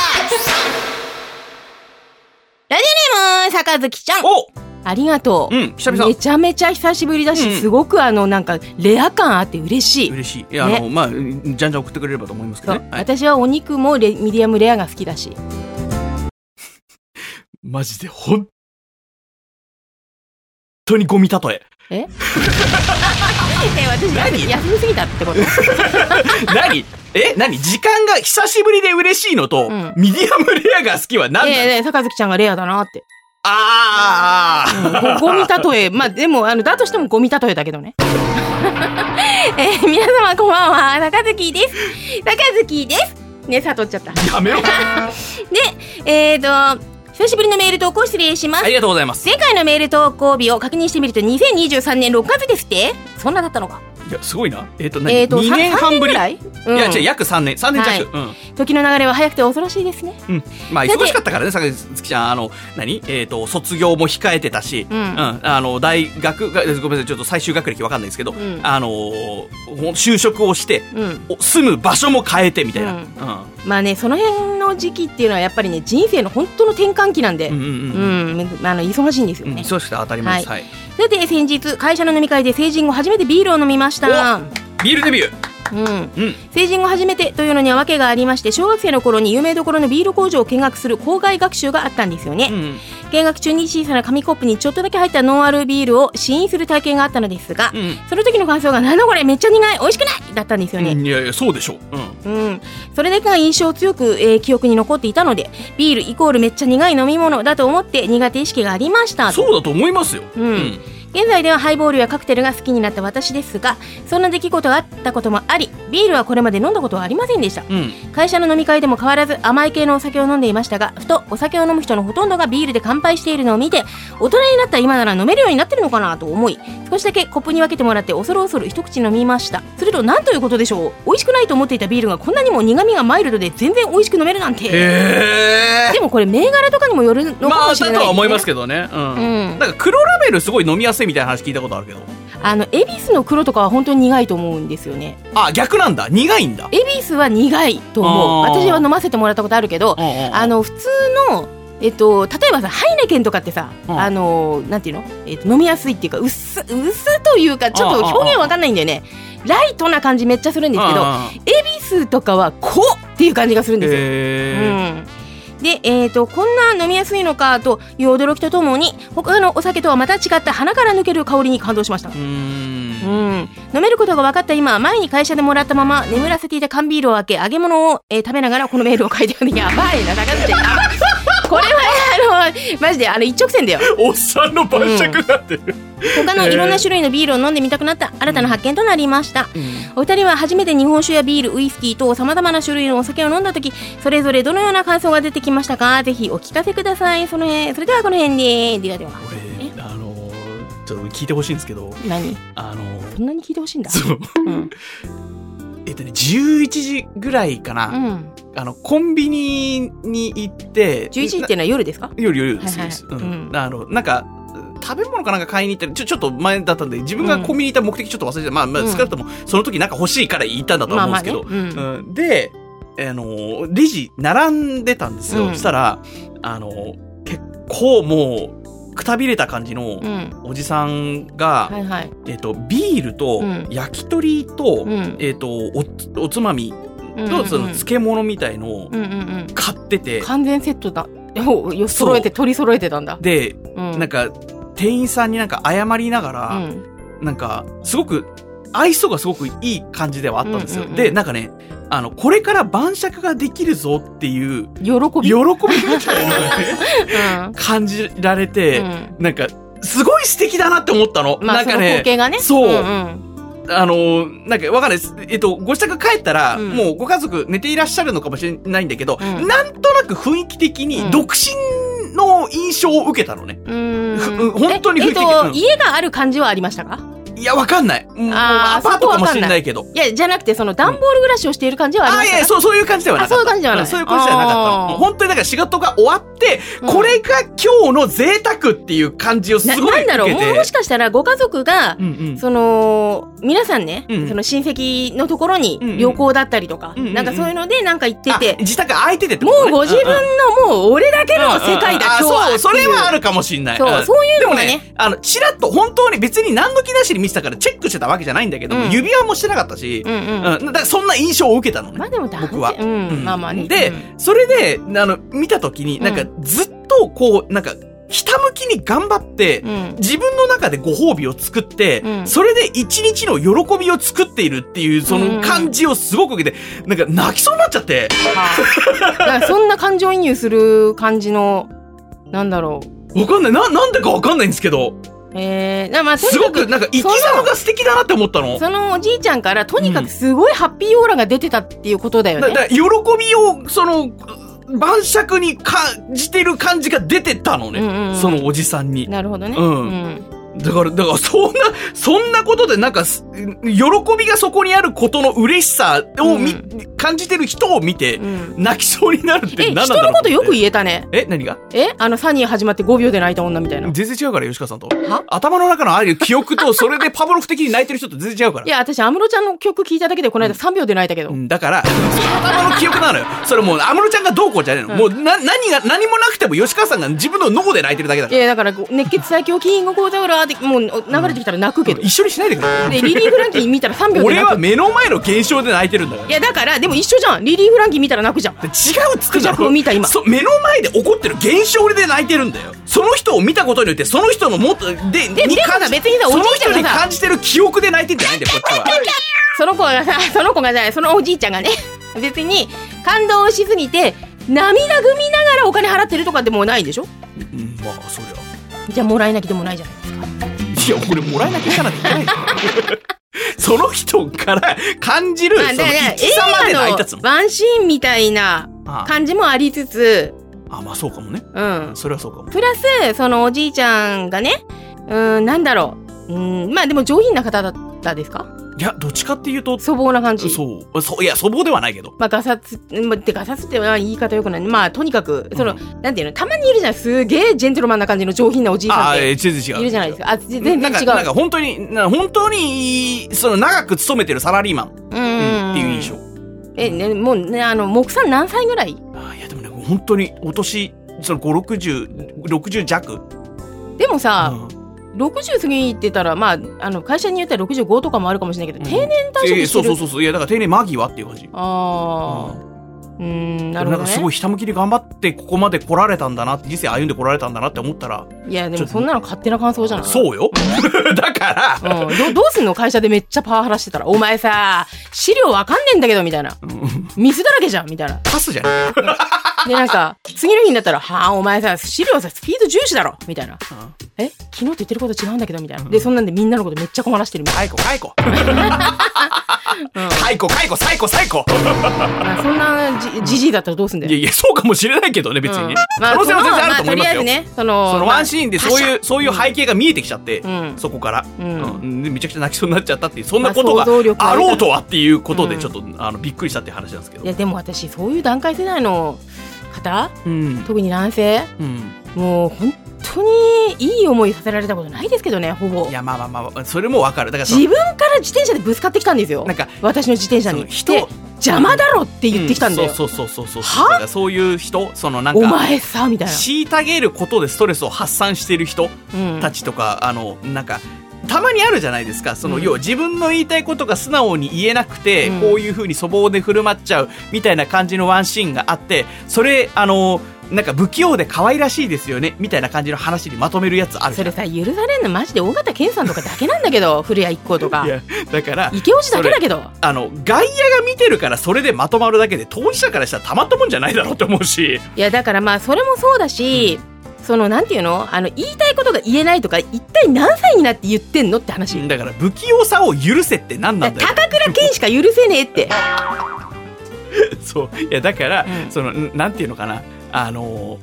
ラジオネーム、坂月ちゃん。 おありがとう。 うん、久々。 めちゃめちゃ久しぶりだし、すごくなんか、レア感あって嬉しい。 嬉しい。いや、 ね、 まあ、じゃんじゃん送ってくれればと思いますけどね。 はい、私はお肉もミディアムレアが好きだし。 マジで、本当にゴミ例え。 私、休みすぎたってこと何時間が久しぶりで嬉しいのと、ミディアムレアが好きは何なの？ 坂月ちゃんがレアだなって。 ゴミ例え。まあ、でも、だとしてもゴミ例えだけどね。皆様こんばんは、坂月です。坂月です。ね、悟っちゃった。 やめろ。 で、久しぶりのメール投稿失礼します。 ありがとうございます。 前回のメール投稿日を確認してみると2023年6月ですって？そんなだったのか。 いや、すごいな。2年半ぶり。いや、違う、約3年弱。はい、 時の流れは早くて恐ろしいですね。 まあ、忙しかったからね、坂月ちゃん。卒業も控えてたし、大学が、ごめんなさい、ちょっと最終学歴わかんないですけど、就職をして、住む場所も変えてみたいな。 まあね、その辺の時期っていうのはやっぱりね、人生の本当の転換期なんで、忙しいんですよね。 そうして当たり前です。はい。 さて、先日、会社の飲み会で成人後初めてビールを飲みました。 ビールデビュー。 成人後初めてというのには訳がありまして、小学生の頃に有名どころのビール工場を見学する校外学習があったんですよね。見学中に小さな紙コップにちょっとだけ入ったノンアルビールを試飲する体験があったのですが、その時の感想がなんだこれめっちゃ苦い美味しくないだったんですよね。 いやいやそうでしょう。 それだけが印象強く、記憶に残っていたので、ビールイコールめっちゃ苦い飲み物だと思って苦手意識がありました。 そうだと思いますよ。 現在ではハイボールやカクテルが好きになった私ですが、そんな出来事があったこともあり、ビールはこれまで飲んだことはありませんでした。会社の飲み会でも変わらず甘い系のお酒を飲んでいましたが、ふとお酒を飲む人のほとんどがビールで乾杯しているのを見て、大人になった今なら飲めるようになってるのかなと思い、少しだけコップに分けてもらって恐る恐る一口飲みました。すると何ということでしょう、美味しくないと思っていたビールがこんなにも苦味がマイルドで全然美味しく飲めるなんて。でもこれ銘柄とかにもよるのかもしれないですね。 だとは思いますけどね。なんか黒ラベルすごい飲みやすいみたいな話聞いたことあるけど、 恵比寿の黒とかは本当に苦いと思うんですよね。 逆なんだ。苦いんだ。 恵比寿は苦いと思う。私は飲ませてもらったことあるけど、普通の例えばさ、ハイネケンとかってさ、なんていうの、飲みやすいっていうか、薄というか、ちょっと表現わかんないんだよね。ライトな感じめっちゃするんですけど、恵比寿とかは濃っていう感じがするんですよ。で、こんな飲みやすいのかという驚きとともに、他のお酒とはまた違った鼻から抜ける香りに感動しました。飲めることが分かった今、前に会社でもらったまま眠らせていた缶ビールを開け、揚げ物を、食べながらこのメールを書いてある。やばいな、高橋ちゃん。これはマジで一直線だよ。 おっさんの晩酌になってる。 他のいろんな種類のビールを飲んでみたくなった新たな発見となりました。お二人は初めて日本酒やビール、ウイスキーと様々な種類のお酒を飲んだ時、それぞれどのような感想が出てきましたか？ぜひお聞かせください。それではこの辺で。ではでは。 ちょっと聞いてほしいんですけど。 何？そんなに聞いてほしいんだ。 そう。11時ぐらいかな。コンビニに行って。 11時っていうのは夜ですか？ 夜です。なんか、食べ物かなんか買いに行ったちょっと前だったんで、自分がコンビニに行った目的ちょっと忘れてた。少なくとも、その時なんか欲しいから行ったんだと思うんですけど。で、レジ並んでたんですよ。そしたら、結構もう、くたびれた感じのおじさんが、ビールと焼き鳥と、おつまみとその漬物みたいのを買ってて、 完全セットだ。取り揃えてたんだ。 で、なんか店員さんになんか謝りながら、なんかすごく愛想がすごくいい感じではあったんですよ。で、なんかね、これから晩酌ができるぞっていう喜びみたいな感じられて、なんかすごい素敵だなって思ったの。なんかね、その光景がね。 そう。なんかわかんないです。ご自宅帰ったら、もうご家族寝ていらっしゃるのかもしれないんだけど、なんとなく雰囲気的に独身の印象を受けたのね。本当に不思議。家がある感じはありましたか？ いや、わかんない。アパートかもしれないけど。 いや、じゃなくて、その段ボール暮らしをしている感じはありましたか？ いや、そういう感じではなかった。 そういう感じではない。 そういう感じではなかったの。もう本当にだから仕事が終わって、これが今日の贅沢っていう感じをすごい受けて。 なんだろう、もしかしたらご家族が、その、皆さんね、その親戚のところに旅行だったりとか、なんかそういうのでなんか行ってて。 自宅空いててってことね。 もうご自分のもう俺だけの世界だ、今日は。 そう、それはあるかもしんない。 そういうのがね。 チラッと本当に別に何の気なしに見てたからチェックしてたわけじゃないんだけど、指輪もしてなかったし、だからそんな印象を受けたのね。 まあでも僕は。 まあまあね。 で、それで、見たときに、なんかずっとこう、なんか、ひたむきに頑張って、自分の中でご褒美を作って、それで一日の喜びを作っているっていう、その感じをすごく受けて、なんか泣きそうになっちゃって。 そんな感情移入する感じの、なんだろう。わかんない。なんでかわかんないんですけど。 まあ、 すごくなんか生き様が素敵だなって思ったの。 そのおじいちゃんからとにかくすごいハッピーオーラが出てたっていうことだよね。 だ喜びを、晩酌に感じてる感じが出てたのね。そのおじさんに。 なるほどね。 だからそんなことでなんか、喜びがそこにあることの嬉しさを感じてる人を見て、泣きそうになるって何なんだろう。 人のことよく言えたね。 何が？ サニー始まって5秒で泣いた女みたいな。 全然違うから、吉川さんと。頭の中のああいう記憶と、それでパブロフ的に泣いてる人と全然違うから。 いや、私、安室ちゃんの曲聞いただけでこの間3秒で泣いたけど。 だから、頭の記憶なのよ。それもう、安室ちゃんがどうこうじゃねえの。もう、何もなくても吉川さんが自分の脳で泣いてるだけだから。 いや、だから、熱血最強キングコーザウラーでもう流れてきたら泣くけど。 一緒にしないでくれ。 で、リリー・フランキー見たら3秒で泣く。 俺は目の前の現象で泣いてるんだから。 いや、だから、でも一緒じゃん。リリー・フランキー見たら泣くじゃん。違うっつってんだろ。 見た今。 目の前で起こってる現象で泣いてるんだよ。その人を見たことによって、その人のもっと、 でもさ、別にさ、 その人に感じてる記憶で泣いてんじゃないんだよ、こっちは。その子のおじいちゃんがね、別に感動しすぎて、涙ぐみながらお金払ってるとかでもないでしょ？ まあ、そりゃ。 じゃあ、もらい泣きでもないじゃないですか。 いや、これもらい泣きじゃなきゃいけないその人から感じる、その生き様で泣いたつも。 ワンシーンみたいな感じもありつつ、 まあそうかもね。それはそうかも。 プラス、そのおじいちゃんがね、なんだろう。まあでも上品な方だったですか？ いや、どっちかっていうと。 粗暴な感じ。 いや、粗暴ではないけど。 まあ、ガサツって言い方よくない。まあ、とにかく、なんていうの、たまにいるじゃん。すげえジェントルマンな感じの上品なおじいさんって。 全然違う。 いるじゃないですか。全然違う。 なんか本当に、長く勤めてるサラリーマン。っていう印象。 もうね、木さん何歳ぐらい？いや、でもね、本当に、お年、60弱。 でもさ、60過ぎてたら、まあ、会社によっては65とかもあるかもしれないけど、定年退職してる。 そう。いや、だから定年間際っていう感じ。 なるほどね。 なんかすごいひたむきに頑張ってここまで来られたんだなって、人生歩んで来られたんだなって思ったら。 いや、でもそんなの勝手な感想じゃない？ そうよ。だから、 どうすんの？会社でめっちゃパワハラしてたら。お前さ、資料わかんねえんだけど、みたいな。ミスだらけじゃん、みたいな。 パスじゃん。 で、なんか、次の日になったら、お前さ、資料さ、スピード重視だろみたいな。昨日と言ってること違うんだけど、みたいな。で、そんなんでみんなのことめっちゃ困らしてるみたいな。 解雇。最高。 そんなじじいだったらどうすんだよ。 いや、そうかもしれないけどね、別にね。可能性は全然あると思いますよ。とりあえずね、そのワンシーンでそういう背景が見えてきちゃって、そこから。めちゃくちゃ泣きそうになっちゃったっていう、そんなことがあろうとはっていうことで、ちょっとびっくりしたっていう話なんですけど。 いや、でも私、そういう段階世代の方、特に男性、もう本当にいい思いさせられたことないですけどね、ほぼ。 いや、まあ、それもわかる。だから自分から自転車でぶつかってきたんですよ。なんか私の自転車に。邪魔だろって言ってきたんだよ。 そう。は？そういう人、なんか。 お前さ、みたいな。 虐げることでストレスを発散してる人たちとか、なんか、たまにあるじゃないですか。要は自分の言いたいことが素直に言えなくて、こういう風に粗暴で振る舞っちゃうみたいな感じのワンシーンがあって、それ、なんか不器用で可愛らしいですよねみたいな感じの話にまとめるやつある。 それさ、許されんのマジで大型健さんとかだけなんだけど、古谷一行とか。 いや、だから池尾だけだけど、 外野が見てるからそれでまとまるだけで、当事者からしたらたまったもんじゃないだろうって思うし。 いや、だからまあそれもそうだし、なんていうの、言いたいことが言えないとか、一体何歳になって言ってんのって話。 だから不器用さを許せって何なんだよ。 高倉健しか許せねえってそう、いや、だから、なんていうのかな、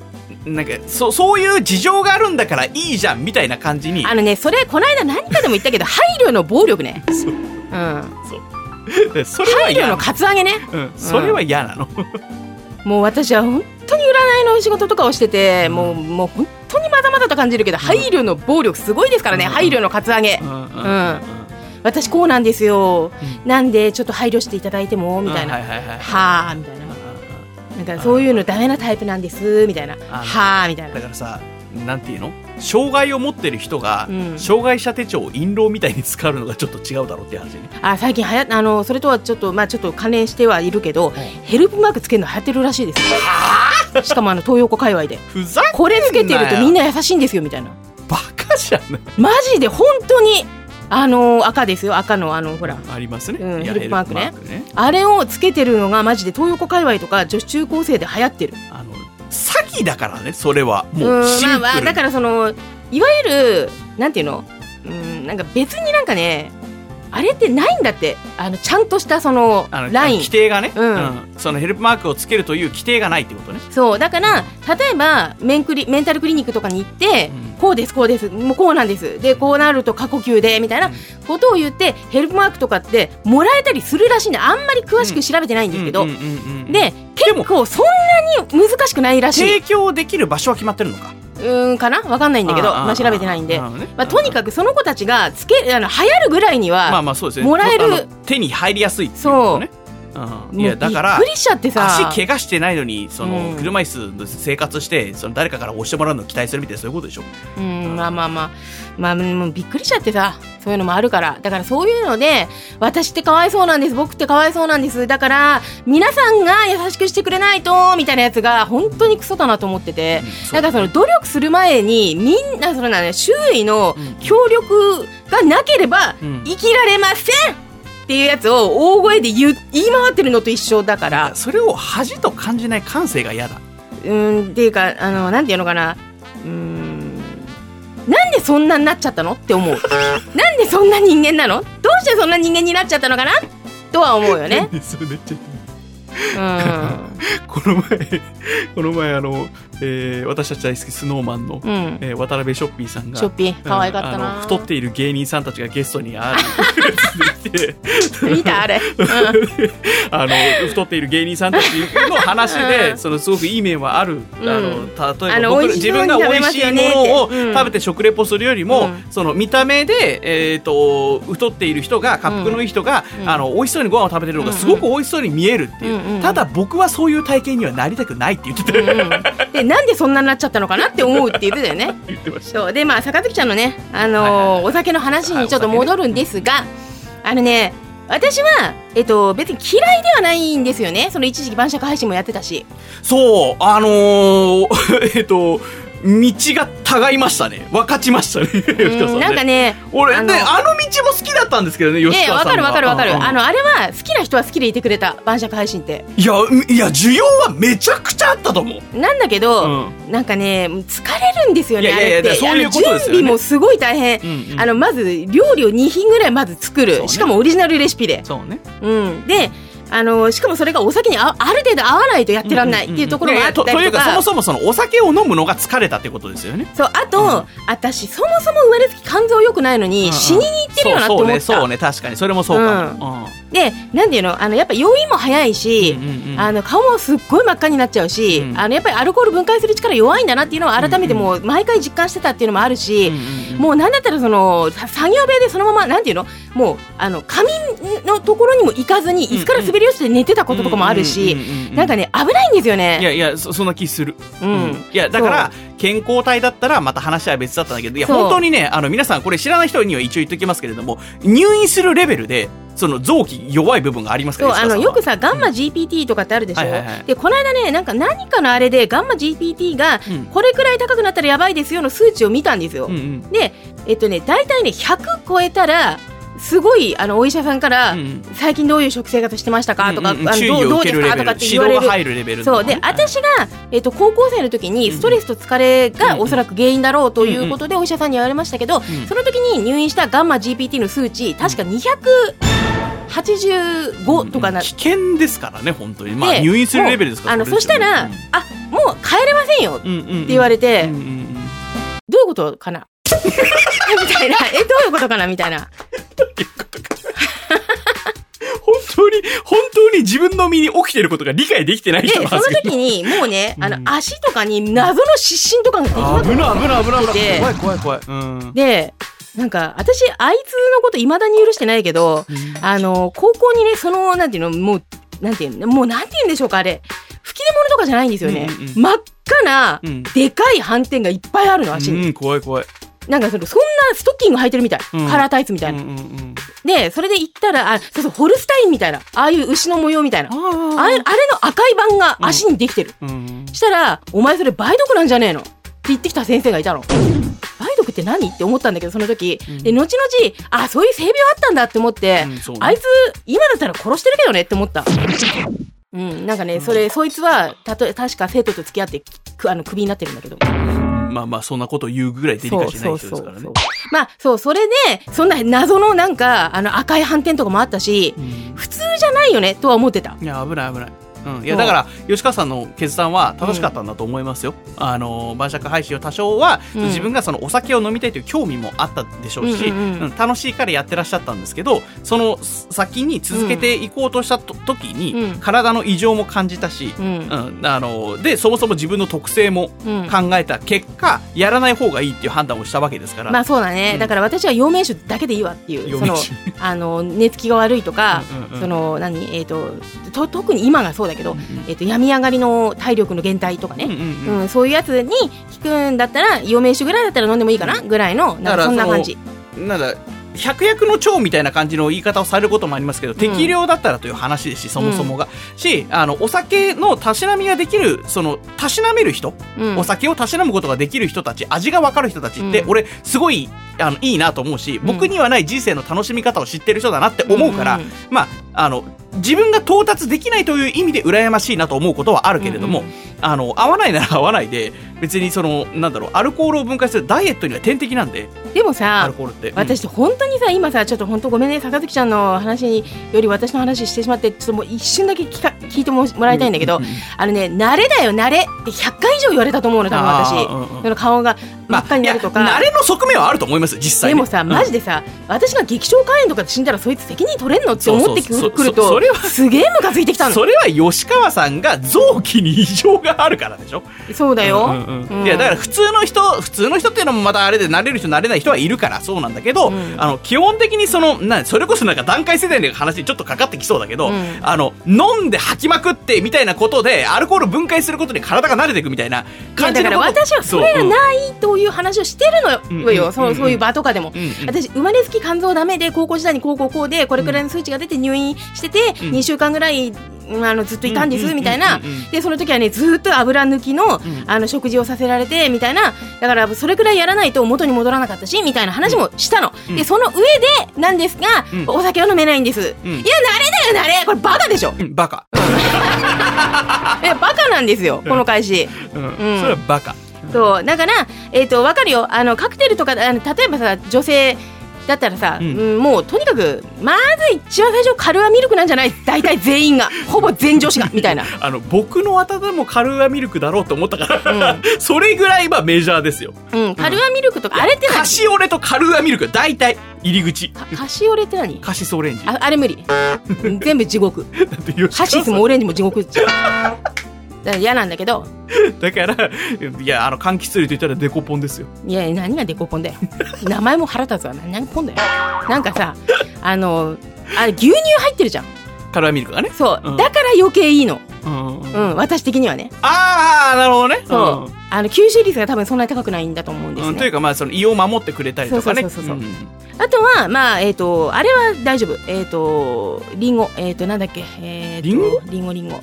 なんかそういう事情があるんだからいいじゃんみたいな感じに、 それこの間何かでも言ったけど配慮の暴力ね。 そう、 うん、 そうそれは配慮のカツアゲね、 それは嫌なの。 もう私は本当に占いの仕事とかをしてて、もう本当にまだまだと感じるけど、配慮の暴力すごいですからね、配慮のカツアゲ。私こうなんですよ、なんでちょっと配慮していただいてもみたいな、はあみたいな、なんかそういうのダメなタイプなんですみたいな、はあみたいな。 だからさ、なんていうの、障害を持ってる人が、障害者手帳を印籠みたいに使うのがちょっと違うだろうって話ね。 最近それとはちょっと関連してはいるけど、ヘルプマークつけるの流行ってるらしいですよ。しかも東横界隈でふざけんなよ、 これつけてるとみんな優しいんですよみたいな。 バカじゃん。 マジで本当に赤ですよ、赤のほらありますね、 ヘルプマークね、あれをつけてるのがマジで東横界隈とか女子中高生で流行ってる。 詐欺だからね、それはもうシンプル。 だからいわゆるなんていうの、なんか別になんかね、あれってないんだって、ちゃんとしたそのライン規定がね、そのヘルプマークをつけるという規定がないってことね。 そうだから、例えばメンタルクリニックとかに行って、こうですこうです、もうこうなんですで、こうなると過呼吸でみたいなことを言って、ヘルプマークとかってもらえたりするらしいんで、あんまり詳しく調べてないんですけど、で結構そんなに難しくないらしい。 提供できる場所は決まってるのかかな、分かんないんだけど、調べてないんで、とにかくその子たちが流行るぐらいにはもらえる、 手に入りやすいっていうことね。いやだからびっくりしちゃってさ、 足怪我してないのに車椅子で生活して、誰かから押してもらうのを期待するみたいな、そういうことでしょ。もうびっくりしちゃってさ、そういうのもあるから。だからそういうので、私ってかわいそうなんです、僕ってかわいそうなんです、だから皆さんが優しくしてくれないとみたいなやつが本当にクソだなと思ってて、だからその努力する前にみんな周囲の協力がなければ生きられませんっていうやつを大声で言い回ってるのと一緒だから、 それを恥と感じない感性が嫌だ。 っていうかなんていうのかな、なんでそんなになっちゃったのって思う。なんでそんな人間なの、どうしてそんな人間になっちゃったのかなとは思うよね。 それめっちゃこの前私たち大好きスノーマンの、渡辺ショッピーさんが、 ショッピー可愛かったな、 太っている芸人さんたちがゲストに見たあれ、 太っている芸人さんたちの話ですごくいい面はある。例えば自分が美味しいものを食べて食レポするよりも、見た目で太っている人が、恰幅のいい人が美味しそうにご飯を食べてるのがすごく美味しそうに見えるっていう。ただ僕はそういう体型にはなりたくないって言ってて、 でなんでそんなになっちゃったのかなって思うって言ってたよね。 言ってました。 そうで、坂月ちゃんのね、お酒の話にちょっと戻るんですが、私は、別に嫌いではないんですよね。その一時期晩酌配信もやってたし。 そう道がたがいましたね。分かちましたね。吉川さんね。なんかね、俺ね、道も好きだったんですけどね、吉川さんが。 わかる。あれは好きな人は好きでいてくれた、晩酌配信って。 いや需要はめちゃくちゃあったと思う。 なんだけど、なんかね、疲れるんですよね、あれって。 そういうことですよね。 準備もすごい大変。まず料理を2品ぐらいまず作る。しかもオリジナルレシピで。 そうね。 で、しかもそれがお酒にある程度合わないとやってらんないっていうところもあったりとか、 というかそもそもお酒を飲むのが疲れたってことですよね。 そう、あと、私そもそも生まれつき肝臓良くないのに死にに行ってるよなって思った。 そうね、確かにそれもそうかも。 で、なんていうの、やっぱ酔いも早いし、顔もすっごい真っ赤になっちゃうし、やっぱりアルコール分解する力弱いんだなっていうのを改めてもう毎回実感してたっていうのもあるし、もうなんだったら作業部屋でそのままなんていうの、もう髪のところにも行かずに椅子から滑り落ちて寝てたこととかもあるし、なんかね、危ないんですよね。 いやそんな気する。いやだから健康体だったらまた話は別だったんだけど、いや本当にね、皆さんこれ知らない人には一応言っときますけれども、入院するレベルで臓器弱い部分がありますから。 そう、よくさガンマ GPT とかってあるでしょ。でこの間ね、何かのあれでガンマ GPT がこれくらい高くなったらやばいですよの数値を見たんですよ。で大体ね100超えたらすごいお医者さんから、最近どういう食生活してましたかとか、どうですかとかって言われる、指導が入るレベル、そうで、私が、高校生の時にストレスと疲れがおそらく原因だろうということでお医者さんに言われましたけど、その時に入院したガンマ GPT の数値確か285とかな、 危険ですからね本当に。入院するレベルですから。 そしたらもう帰れませんよって言われて、どういうことかなみたいな、どういうことかなみたいな。 本当に自分の身に起きてることが理解できてない人なんですけど。 で、その時にもうね、足とかに謎の失神とかができなくて。 怖い。 で、なんか、私、あいつのこと未だに許してないけど、高校にね、なんていうの、もう、なんていうんでしょうか、あれ。吹き出物とかじゃないんですよね。真っ赤な、でかい斑点がいっぱいあるの、足に。 怖い。 なんかそんなストッキング履いてるみたい。カラータイツみたいな。で、それで言ったら、そう、ホルスタインみたいな。ああいう牛の模様みたいな。あれの赤い版が足にできてる。したら、お前それ梅毒なんじゃねえのって言ってきた先生がいたの。梅毒って何って思ったんだけど、その時。で、後々、そういう性病あったんだって思って、あいつ、今だったら殺してるけどねって思った。なんかね、そいつは、確か生徒と付き合って、クビになってるんだけど。 まあ、そんなこと言うぐらいデリカシーない人ですからね。 それで、そんな謎のなんか、赤い斑点とかもあったし、普通じゃないよね、とは思ってた。 いや、危ない。いやだから吉川さんの決断は正しかったんだと思いますよ。晩酌廃止を多少は、自分がそのお酒を飲みたいという興味もあったでしょうし、楽しいからやってらっしゃったんですけど、その先に続けていこうとした時に、体の異常も感じたし、でそもそも自分の特性も考えた結果、やらない方がいいっていう判断をしたわけですから。 まあそうだね、だから私は陽明酒だけでいいわっていう、寝つきが悪いとか、特に今がそうだけど、病み上がりの体力の減退とかね、そういうやつに効くんだったら、陽明酒ぐらいだったら飲んでもいいかなぐらいの、そんな感じ。 百薬の長みたいな感じの言い方をされることもありますけど、適量だったらという話ですし、そもそもが。お酒のたしなみができる、たしなめる人、お酒をたしなむことができる人たち、味が分かる人たちって、俺、すごい、いいなと思うし、僕にはない人生の楽しみ方を知ってる人だなって思うから、自分が到達できないという意味で羨ましいなと思うことはあるけれども、合わないなら合わないで、別にアルコールを分解するダイエットには天敵なんで。 でもさ、 アルコールって、 私本当にさ、今さ、ちょっと本当ごめんね、坂月ちゃんの話より私の話してしまって、ちょっともう一瞬だけ聞いてもらいたいんだけど、慣れだよ、慣れって100回以上言われたと思うの、多分私。その顔が真っ赤になるとか。 慣れの側面はあると思います、実際に。 でもさ、マジでさ、私が激症肝炎とかで死んだらそいつ責任取れんのって思ってくると、すげえムカついてきたの。 それは吉川さんが臓器に異常があるからでしょ。 そうだよ。 いやだから普通の人っていうのもまたあれで慣れる人慣れない人はいるからそうなんだけど、基本的にそれこそなんか段階世代の話にちょっとかかってきそうだけど、飲んで吐きまくってみたいなことでアルコール分解することに体が慣れていくみたいな感じのこと。 だから私はそれがないという話をしてるのよ。そういう場とかでも、私生まれつき肝臓ダメで高校時代にこうでこれくらいの数値が出て入院してて、2週間ぐらいずっといたんですみたいな。でその時はね、ずっと油抜きの食事をさせられてみたいな。だからそれくらいやらないと元に戻らなかったしみたいな話もしたの。でその上でなんですが、お酒は飲めないんです。いや、慣れだよ、慣れ。これバカでしょ。 バカ。 バカなんですよ、この返し。 それはバカ。 そうだからわかるよ。カクテルとか例えばさ、女性だったらさ、もうとにかくまず一番最初カルアミルクなんじゃない、大体全員がほぼ全女子がみたいな。 僕の頭もカルアミルクだろうと思ったから、それぐらいメジャーですよ。 カルアミルクとか、あれってカシオレとカルアミルク大体入り口。 カシオレって何？ カシスオレンジ。 あれ無理。全部地獄。カシスもオレンジも地獄。嫌なんだけど。 だからいや柑橘類といったらデコポンですよ。 いや、何がデコポンだよ。名前も腹立つわ。何ポンだよ。なんかさ、あれ牛乳入ってるじゃん、 カルアミルクがね。 そう、だから余計いいの。私的にはね。 なるほどね。 そう、吸収率が多分そんなに高くないんだと思うんですね。 というかその胃を守ってくれたりとかね。 あとはあれは大丈夫。リンゴ、なんだっけ、リンゴ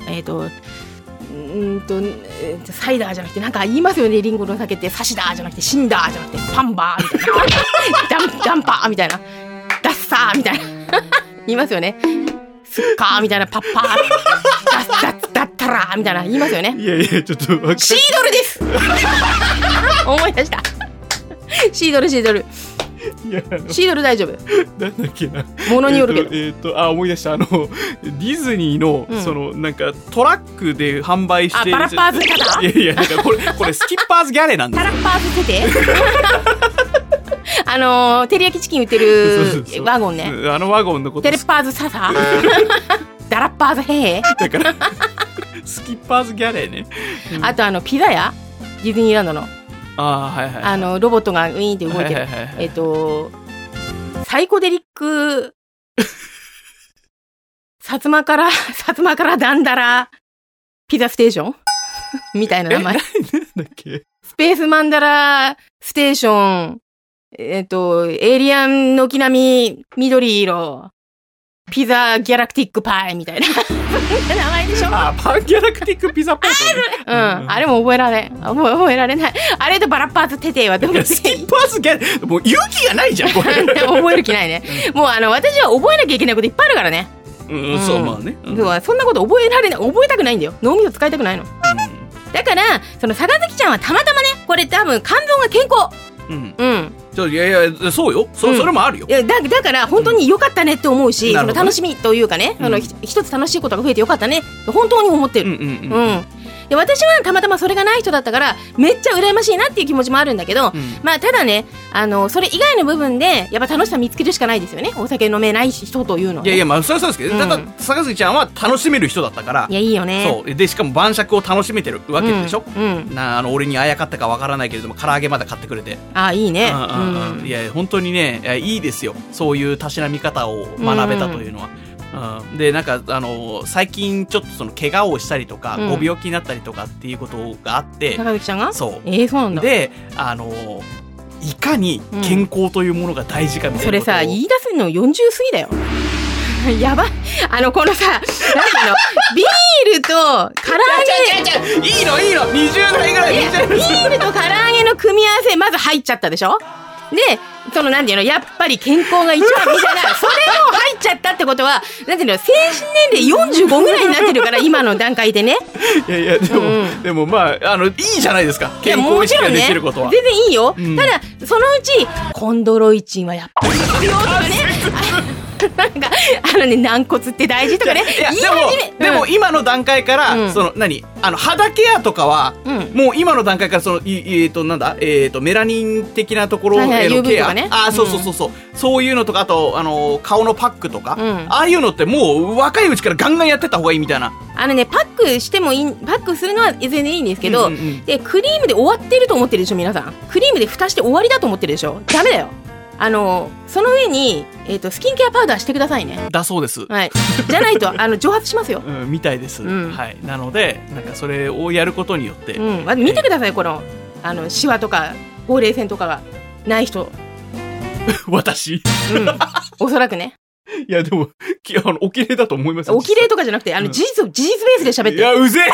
サイダーじゃなくてなんか言いますよね。リンゴの酒ってサシダーじゃなくてシンダーじゃなくてパンバーみたいなダンパーみたいなダッサーみたいな言いますよね。スッカーみたいなパッパーダッタラーみたいな言いますよね。 いやちょっと分かる。 シードルです思い出した。シードルいやシードル大丈夫。 なんだっけな。 ものによるけど。 思い出した。ディズニーの、その、なんか、トラックで販売してる。 パラッパーズキャタ？ いや、なんかこれ、スキッパーズギャレなんですよ。 パラッパーズテテ照り焼きチキン売ってるワゴンね。 あのワゴンのこと。 テレッパーズササダラッパーズヘヘだから、スキッパーズギャレね。 あとピザ屋ディズニーランドの。 はいはい。 ロボットがウィーンって動いてる。サイコデリック、薩摩からだんだら、ピザステーションみたいな名前。 なんだっけ？ スペースマンダラステーション、エイリアン軒並み緑色、ピザギャラクティックパイみたいな名前でしょ。 パンギャラクティックピザパイ。 あれも覚えられない。あれとバラッパーズテテはどうですか？ スキッパーズギャラ、もう勇気がないじゃんこれ。 覚える気ないね。もう私は覚えなきゃいけないこといっぱいあるからね。 そうまあね。 そんなこと覚えたくないんだよ。脳みそ使いたくないの。だからその坂月ちゃんはたまたまね、これ多分肝臓が健康。 いやそうよ。それもあるよ。 だから本当に良かったねって思うし、その楽しみというかね、一つ楽しいことが増えて良かったねって本当に思ってる。で私はたまたまそれがない人だったからめっちゃ羨ましいなっていう気持ちもあるんだけど、まあただね、それ以外の部分でやっぱ楽しさ見つけるしかないですよね。お酒飲めない人というのは、ね。いやまあそれはそうですけど、ただ坂口ちゃんは楽しめる人だったから。 いやいいよね。 そうでしかも晩酌を楽しめてるわけでしょ。俺にあやかったかわからないけれども唐揚げまで買ってくれて。 いいね。 いや本当にね、いいですよ。そういうたしなみ方を学べたというのは。でなんか最近ちょっとその怪我をしたりとか、ご病気になったりとかっていうことがあって坂口ちゃんがそうそうなんだ。 でいかに健康というものが大事かみたいなことを、 それさ言い出すの40過ぎだよやばい。このさ、ビールと唐揚げ。 いいの20代ぐらい。 ビールと唐揚げの組み合わせまず入っちゃったでしょ。でなんていうの、やっぱり健康が一番みたいなそれも入っちゃったってことは、なんていうの、精神年齢45ぐらいになってるから今の段階でね。 いやでもまあいいじゃないですか、健康意識ができることは。 全然いいよ。ただそのうちコンドロイチンはやっぱり必要とかねなんか軟骨って大事とかね。 でも今の段階から、肌ケアとかは、もう今の段階からなんだメラニン的なところへのケア、そういうのとか、あと顔のパックとか、ああいうのってもう若いうちからガンガンやってった方がいいみたいな。 パックしてもいい、パックするのは全然いいんですけど、でクリームで終わってると思ってるでしょ皆さん。クリームで蓋して終わりだと思ってるでしょ。ダメだよ。その上に、スキンケアパウダーしてくださいね。 だそうです。 はい。じゃないと蒸発しますよ。 みたいです。はい。なのでなんかそれをやることによって、 見てください、このシワとかほうれい線とかがない人。 私。 おそらくね。 いやでもお綺麗だと思います。 お綺麗とかじゃなくて事実ベースで喋って。 いやうぜえ。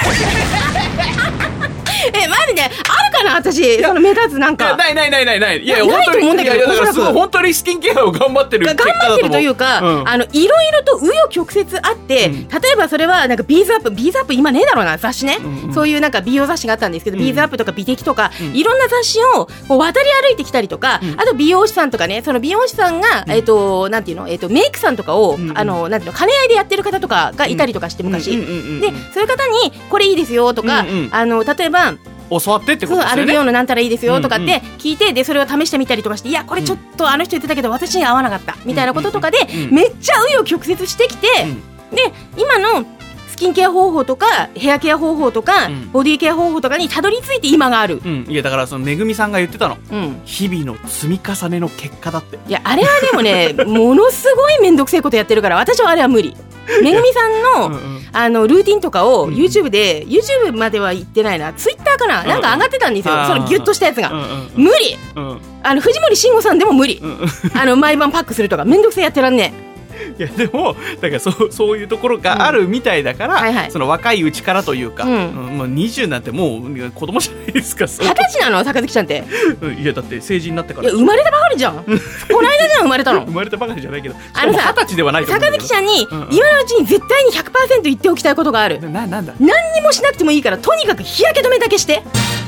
マジであるかな私、その目立つなんか。 ない。いやないと思うんだけど、 だから本当にスキンケアを頑張ってる結果だと思う。 頑張ってるというか、いろいろと紆余曲折あって、例えばそれはなんかビーズアップ今ねえだろうな、雑誌ね。そういうなんか美容雑誌があったんですけど、ビーズアップとか美的とか、いろんな雑誌を渡り歩いてきたりとか、あと美容師さんとかね、その美容師さんがなんていうの、メイクさんとかをなんていうの、兼ね合いでやってる方とかがいたりとかして昔。でそういう方にこれいいですよとか、例えば教わってってことですよね。 アルビオのなんたらいいですよとかって聞いて、でそれを試してみたりとかして、いやこれちょっとあの人言ってたけど私に合わなかったみたいなこととかで、めっちゃ紆余曲折してきて、で今のスキンケア方法とかヘアケア方法とか、ボディケア方法とかにたどり着いて今がある。 いやだからそのめぐみさんが言ってたの、日々の積み重ねの結果だって。 いやあれはでもねものすごいめんどくせえことやってるから、私はあれは無理。めぐみさんのルーティンとかを YouTube で、YouTube までは言ってないな、Twitter かな、なんか上がってたんですよ、そのギュッとしたやつが。無理。藤森慎吾さんでも無理。毎晩パックするとかめんどくせえやってらんねえ。 いやでもだからそういうところがあるみたいだから、その若いうちからというか、20なんてもう子供じゃないですか。 20歳なの坂月ちゃんって。 いやだって成人になってから。 いや生まれたばかりじゃん。この間じゃん生まれたの。 生まれたばかりじゃないけど、20歳ではないと思うけど。 坂月ちゃんに今のうちに絶対に 100% 言っておきたいことがある。 なんだ。 何にもしなくてもいいからとにかく日焼け止めだけして。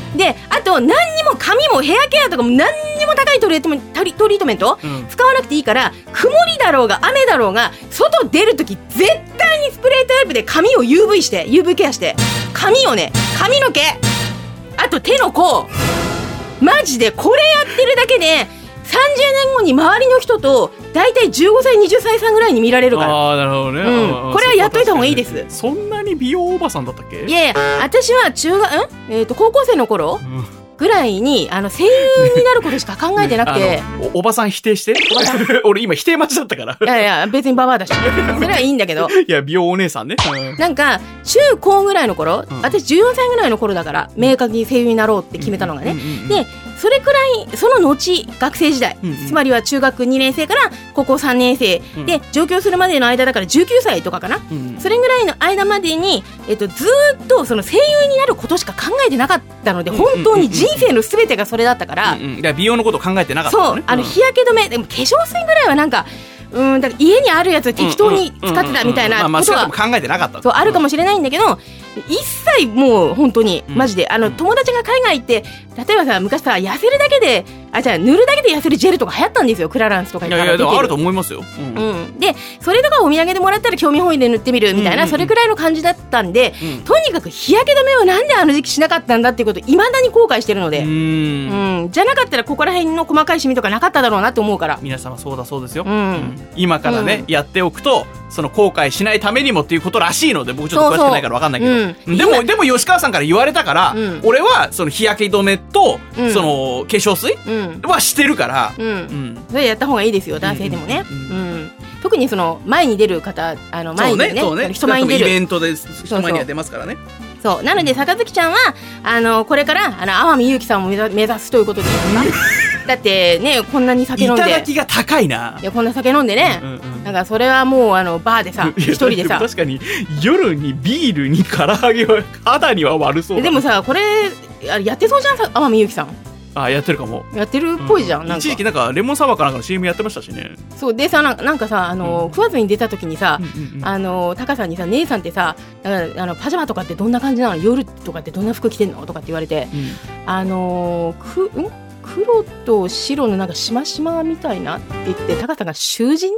であと何にも髪もヘアケアとかも何にも高いトリートメント、使わなくていいから、曇りだろうが雨だろうが外出るとき絶対にスプレータイプで髪を UV ケアして、髪をね、髪の毛、あと手の甲、マジでこれやってるだけで30年後に周りの人とだいたい15歳20歳さんぐらいに見られるから。 ああ、なるほどね、 これはやっといた方がいいです。 そんなに美容おばさんだったっけ？ いやいや、私は高校生の頃、ぐらいに声優になることしか考えてなくておばさん否定して俺今否定待ちだったから。 いやいや、別にババアだしそれはいいんだけどいや、美容お姉さんね、 なんか中高ぐらいの頃、私14歳ぐらいの頃だから明確に声優になろうって決めたのがね、でそれくらいその後学生時代、つまりは中学2年生から高校3年生で上京するまでの間だから19歳とかかな、それぐらいの間までに、ずーっとその声優になることしか考えてなかったので、本当に人生の全てがそれだったから、 だから美容のこと考えてなかったのね。 そう、日焼け止めでも化粧水ぐらいはなんかだから家にあるやつ適当に使ってたみたいなことは考えてなかった。 そうあるかもしれないんだけど、一切もう本当にマジで友達が海外行って、例えばさ、昔さ痩せるだけで塗るだけで痩せるジェルとか流行ったんですよ。クラランスとかいやいや、でもあると思いますよ。 でそれとかお土産でもらったら興味本位で塗ってみるみたいな、それくらいの感じだったんで、とにかく日焼け止めをなんであの時期しなかったんだっていうことを未だに後悔してるので、じゃなかったらここら辺の細かいシミとかなかっただろうなって思うから。 皆様そうだそうですよ、今からね、やっておくとその後悔しないためにもっていうことらしいので、僕ちょっと詳しくないから分かんないけど、でも吉川さんから言われたから、俺はその日焼け止めと、その化粧水はしてるから、 それやった方がいいですよ、男性でもね。特にその前に出る方、前にね、人前に出るイベントで人前には出ますからね。 そうなので、坂月ちゃんはこれから天海祐希さんを目指すということでだってね、こんなに酒飲んで、 頂きが高いな。 いや、こんな酒飲んでね、なんかそれはもうバーでさ一人でさ、 確かに夜にビールに唐揚げは肌には悪そうだ、 でもさ、これやってそうじゃん、天海祐希さん。 やってるかも。 やってるっぽいじゃん、なんか一時期なんかレモンサワーかなんかの CM やってましたしね。 そうでさ、なんかさ、食わずに出た時にさ、タカさんにさ、姉さんってさ、パジャマとかってどんな感じなの、夜とかってどんな服着てんのとかって言われて、黒と白のなんかしましまみたいなって言って、タカさんが囚人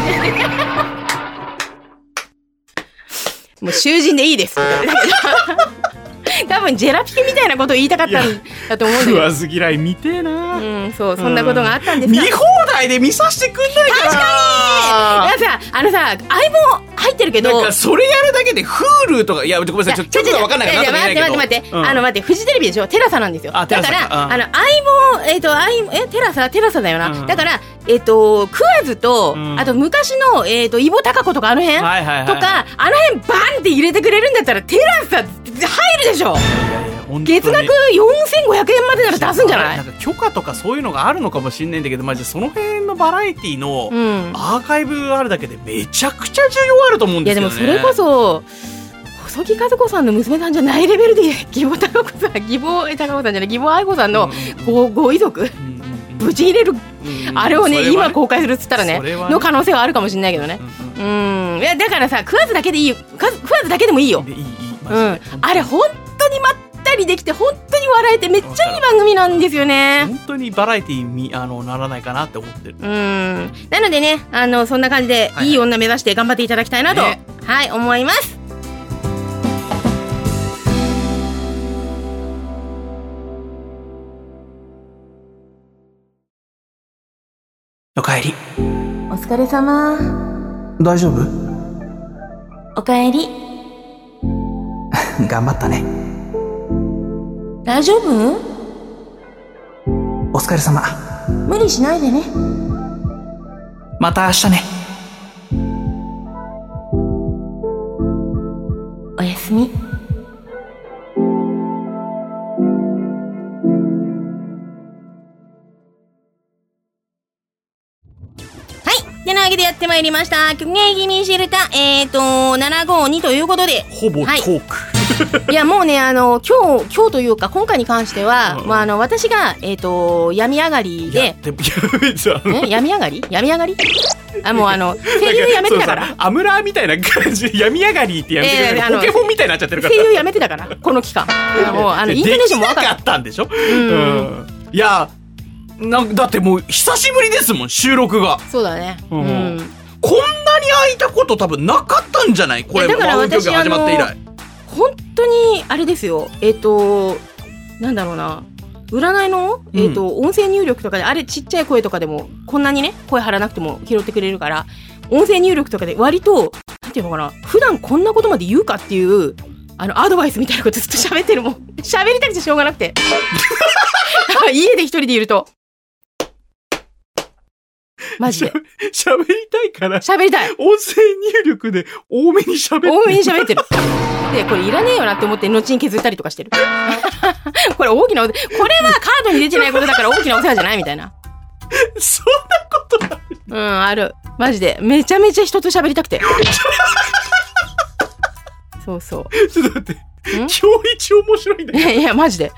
もう囚人でいいです多分ジェラピケみたいなことを言いたかったんだと思うんだけど、 食わず嫌い見てえな。 そんなことがあったんですが、 見放題で見させてくんないかな。 確かにさ、相棒入ってるけど、 なんかそれやるだけで Hulu とか、いや、ごめんなさい、ちょっと分かんないから、 待ってフジテレビでしょ、テラサなんですよ。だから相棒テラサだよな。だから食わずと、あと昔のイボタカコとかあの辺とか、あの辺バンって入れてくれるんだったらテラサ入るでしょ。月額4500円までなら出すんじゃない？ なんか許可とかそういうのがあるのかもしれないんだけど、マジでその辺のバラエティのアーカイブあるだけでめちゃくちゃ需要あると思うんですよね。 いやでもそれこそ細木和子さんの娘さんじゃないレベルで義母愛子さんのご遺族ぶち入れる、あれをね今公開するっつったらねの可能性はあるかもしれないけどね。いやだからさ、食わずだけでいいよ、食わずだけでもいいよ。あれ本当にまったりできて、本当に笑えてめっちゃいい番組なんですよね。 本当にバラエティにならないかなって思ってる。 なのでね、そんな感じでいい女目指して頑張っていただきたいなと、思います。 おかえり。 お疲れ様。 大丈夫？ おかえり。 頑張ったね。 大丈夫？ お疲れ様。 無理しないでね。 また明日ね。 おやすみ。てなわけでやってまいりました曲芸気味シェルター752ということで、 ほぼトーク、 いやもうね今日というか今回に関しては、まあ、私が病み上がりで病み上がりもう声優やめてたからアムラーみたいな感じで病み上がりってやめてる、ポケモンみたいになっちゃってるから声優やめてたからこの期間もうイントネーションも分かったんでしょ。いやだってもう久しぶりですもん収録が。 そうだね。 こんなに空いたこと多分なかったんじゃないこれ。 だから私が始まって以来本当にあれですよ。なんだろうな、占いの、音声入力とかであれちっちゃい声とかでもこんなにね声張らなくても拾ってくれるから、音声入力とかで割となんていうのかな、普段こんなことまで言うかっていうアドバイスみたいなことずっと喋ってるもん。喋りたくてしょうがなくて家で一人でいるとマジで喋りたいから喋りたい。 音声入力で多めに喋ってる。でこれいらねえよなって思って後に削ったりとかしてるこれはカードに出てないことだから大きなお世話じゃないみたいなそんなことある。 ある。マジでめちゃめちゃ人と喋りたくてそうちょっと待って今日一面白いんだけどいやマジで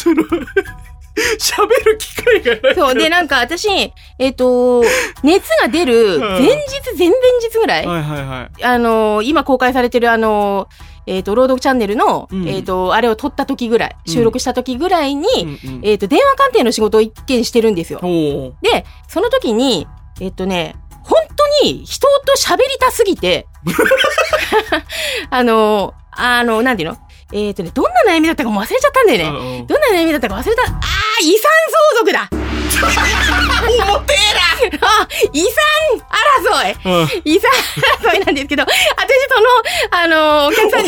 喋る機会がない。 そうでなんか私熱が出る前々日ぐらい、今公開されてる朗読チャンネルの、あれを撮った時ぐらい、収録した時ぐらいに、電話鑑定の仕事を一件してるんですよ。でその時に本当に人と喋りたすぎてなんていうのどんな悩みだったかも忘れちゃったんだよね。どんな悩みだったか忘れた。遺産相続だ重てえな遺産争い、遺産争いなんですけど、私お客さん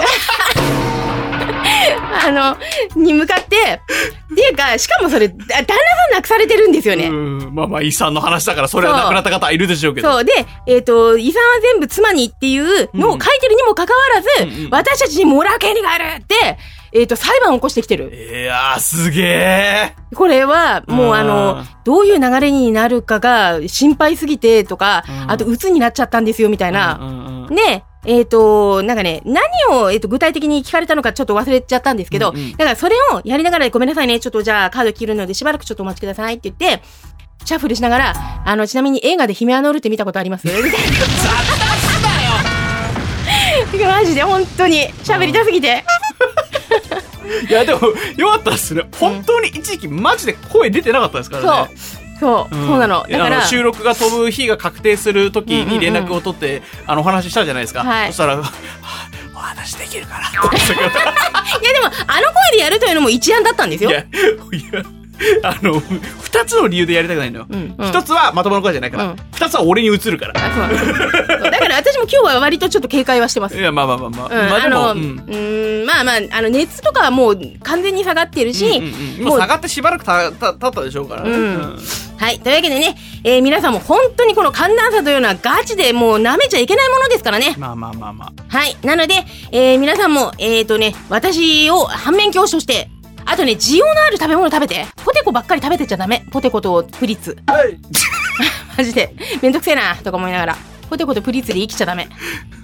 にに向かってっていうか、しかもそれ旦那さん亡くされてるんですよね。 まあ遺産の話だからそれは亡くなった方はいるでしょうけど。 そうで遺産は全部妻にっていうのを書いてるにもかかわらず、私たちにもらう権利があるって裁判を起こしてきてる。 いやーすげえ。これはもうどういう流れになるかが心配すぎてとか、あと鬱になっちゃったんですよみたいな。ね。なんかね、何を、具体的に聞かれたのかちょっと忘れちゃったんですけど、だからそれをやりながらごめんなさいね、ちょっとじゃあカード切るのでしばらくちょっとお待ちくださいって言って、シャッフルしながら、ちなみに映画でヒメアノールって見たことありますみたいな。マジで本当に喋りたすぎて。 いやでもよかったっすね。本当に一時期マジで声出てなかったですからね。 そうなの。だから収録が飛ぶ日が確定する時に連絡を取ってお話ししたじゃないですか。そしたらお話できるからいやでも声でやるというのも一案だったんですよ。いや 2つの理由でやりたくないのよ。1つはまともな声じゃないから、2つは俺に映るから。 だから私も今日は割とちょっと警戒はしてます。 いやまあ熱とかはもう完全に下がってるし、 もう下がってしばらく経ったでしょうからね。 はい、というわけでね、皆さんも本当にこの寒暖差というのはガチでもう舐めちゃいけないものですからね。 まあはい、なので、皆さんも私を反面教師として、あとね、需要のある食べ物食べて。ポテコばっかり食べてちゃダメ。ポテコとプリッツ。はい。マジでめんどくせえなとか思いながら、ポテコとプリッツで生きちゃダメ。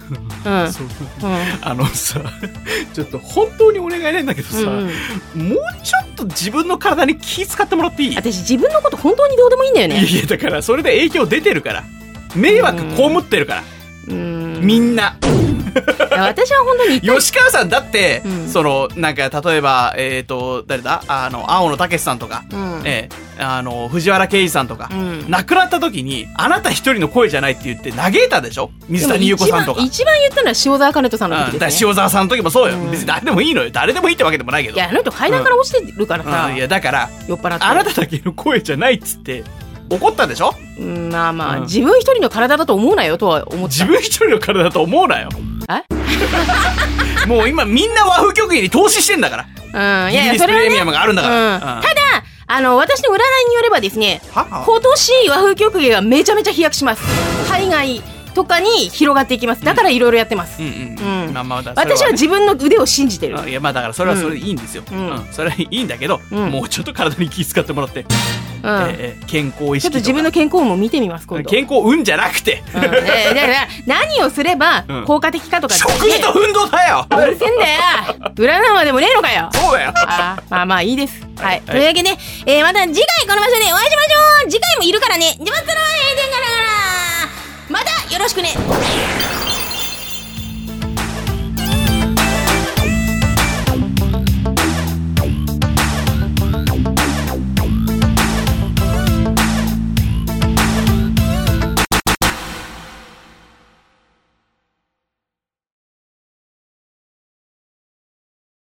さ、ちょっと本当にお願いなんだけどさ、もうちょっと自分の体に気使ってもらっていい？ 私自分のこと本当にどうでもいいんだよね。 いやだからそれで影響出てるから、迷惑被ってるから、みんな。 私は本当に吉川さんだって、なんか例えば誰だ青野武さんとか、藤原啓治さんとか、亡くなった時にあなた一人の声じゃないって言って嘆いたでしょ。水谷優子さんとか一番言ったのは塩沢兼人さんの時ですね。 塩沢さんの時もそうよ。別に誰でもいいのよ。誰でもいいってわけでもないけど。 いや人階段から落ちてるからさ。 いやだから酔っ払ってあなただけの声じゃないっつって怒ったでしょ。 まあ、自分一人の体だと思うなよとは思った。 自分一人の体だと思うなよ。もう今みんな和風曲芸に投資してんだから。いやいやそれはね、プレミアムがあるんだから。 ただ私の占いによればですね、今年和風曲芸がめちゃめちゃ飛躍します。海外とかに広がっていきます。だからいろいろやってます。私は自分の腕を信じてる。 いやまあだからそれはそれでいいんですよ。それはいいんだけど、もうちょっと体に気遣ってもらって。 健康意識とか。 ちょっと自分の健康運も見てみます、今度。 健康運じゃなくて。 だから何をすれば効果的かとか、 食事と運動だよ。 うるせんだよ。占うまでもねえのかよ。 そうだよ。 まあいいです。はい。というわけで、また次回この場所でお会いしましょう。次回もいるからね。じゃあまたの閉店からまたよろしくね。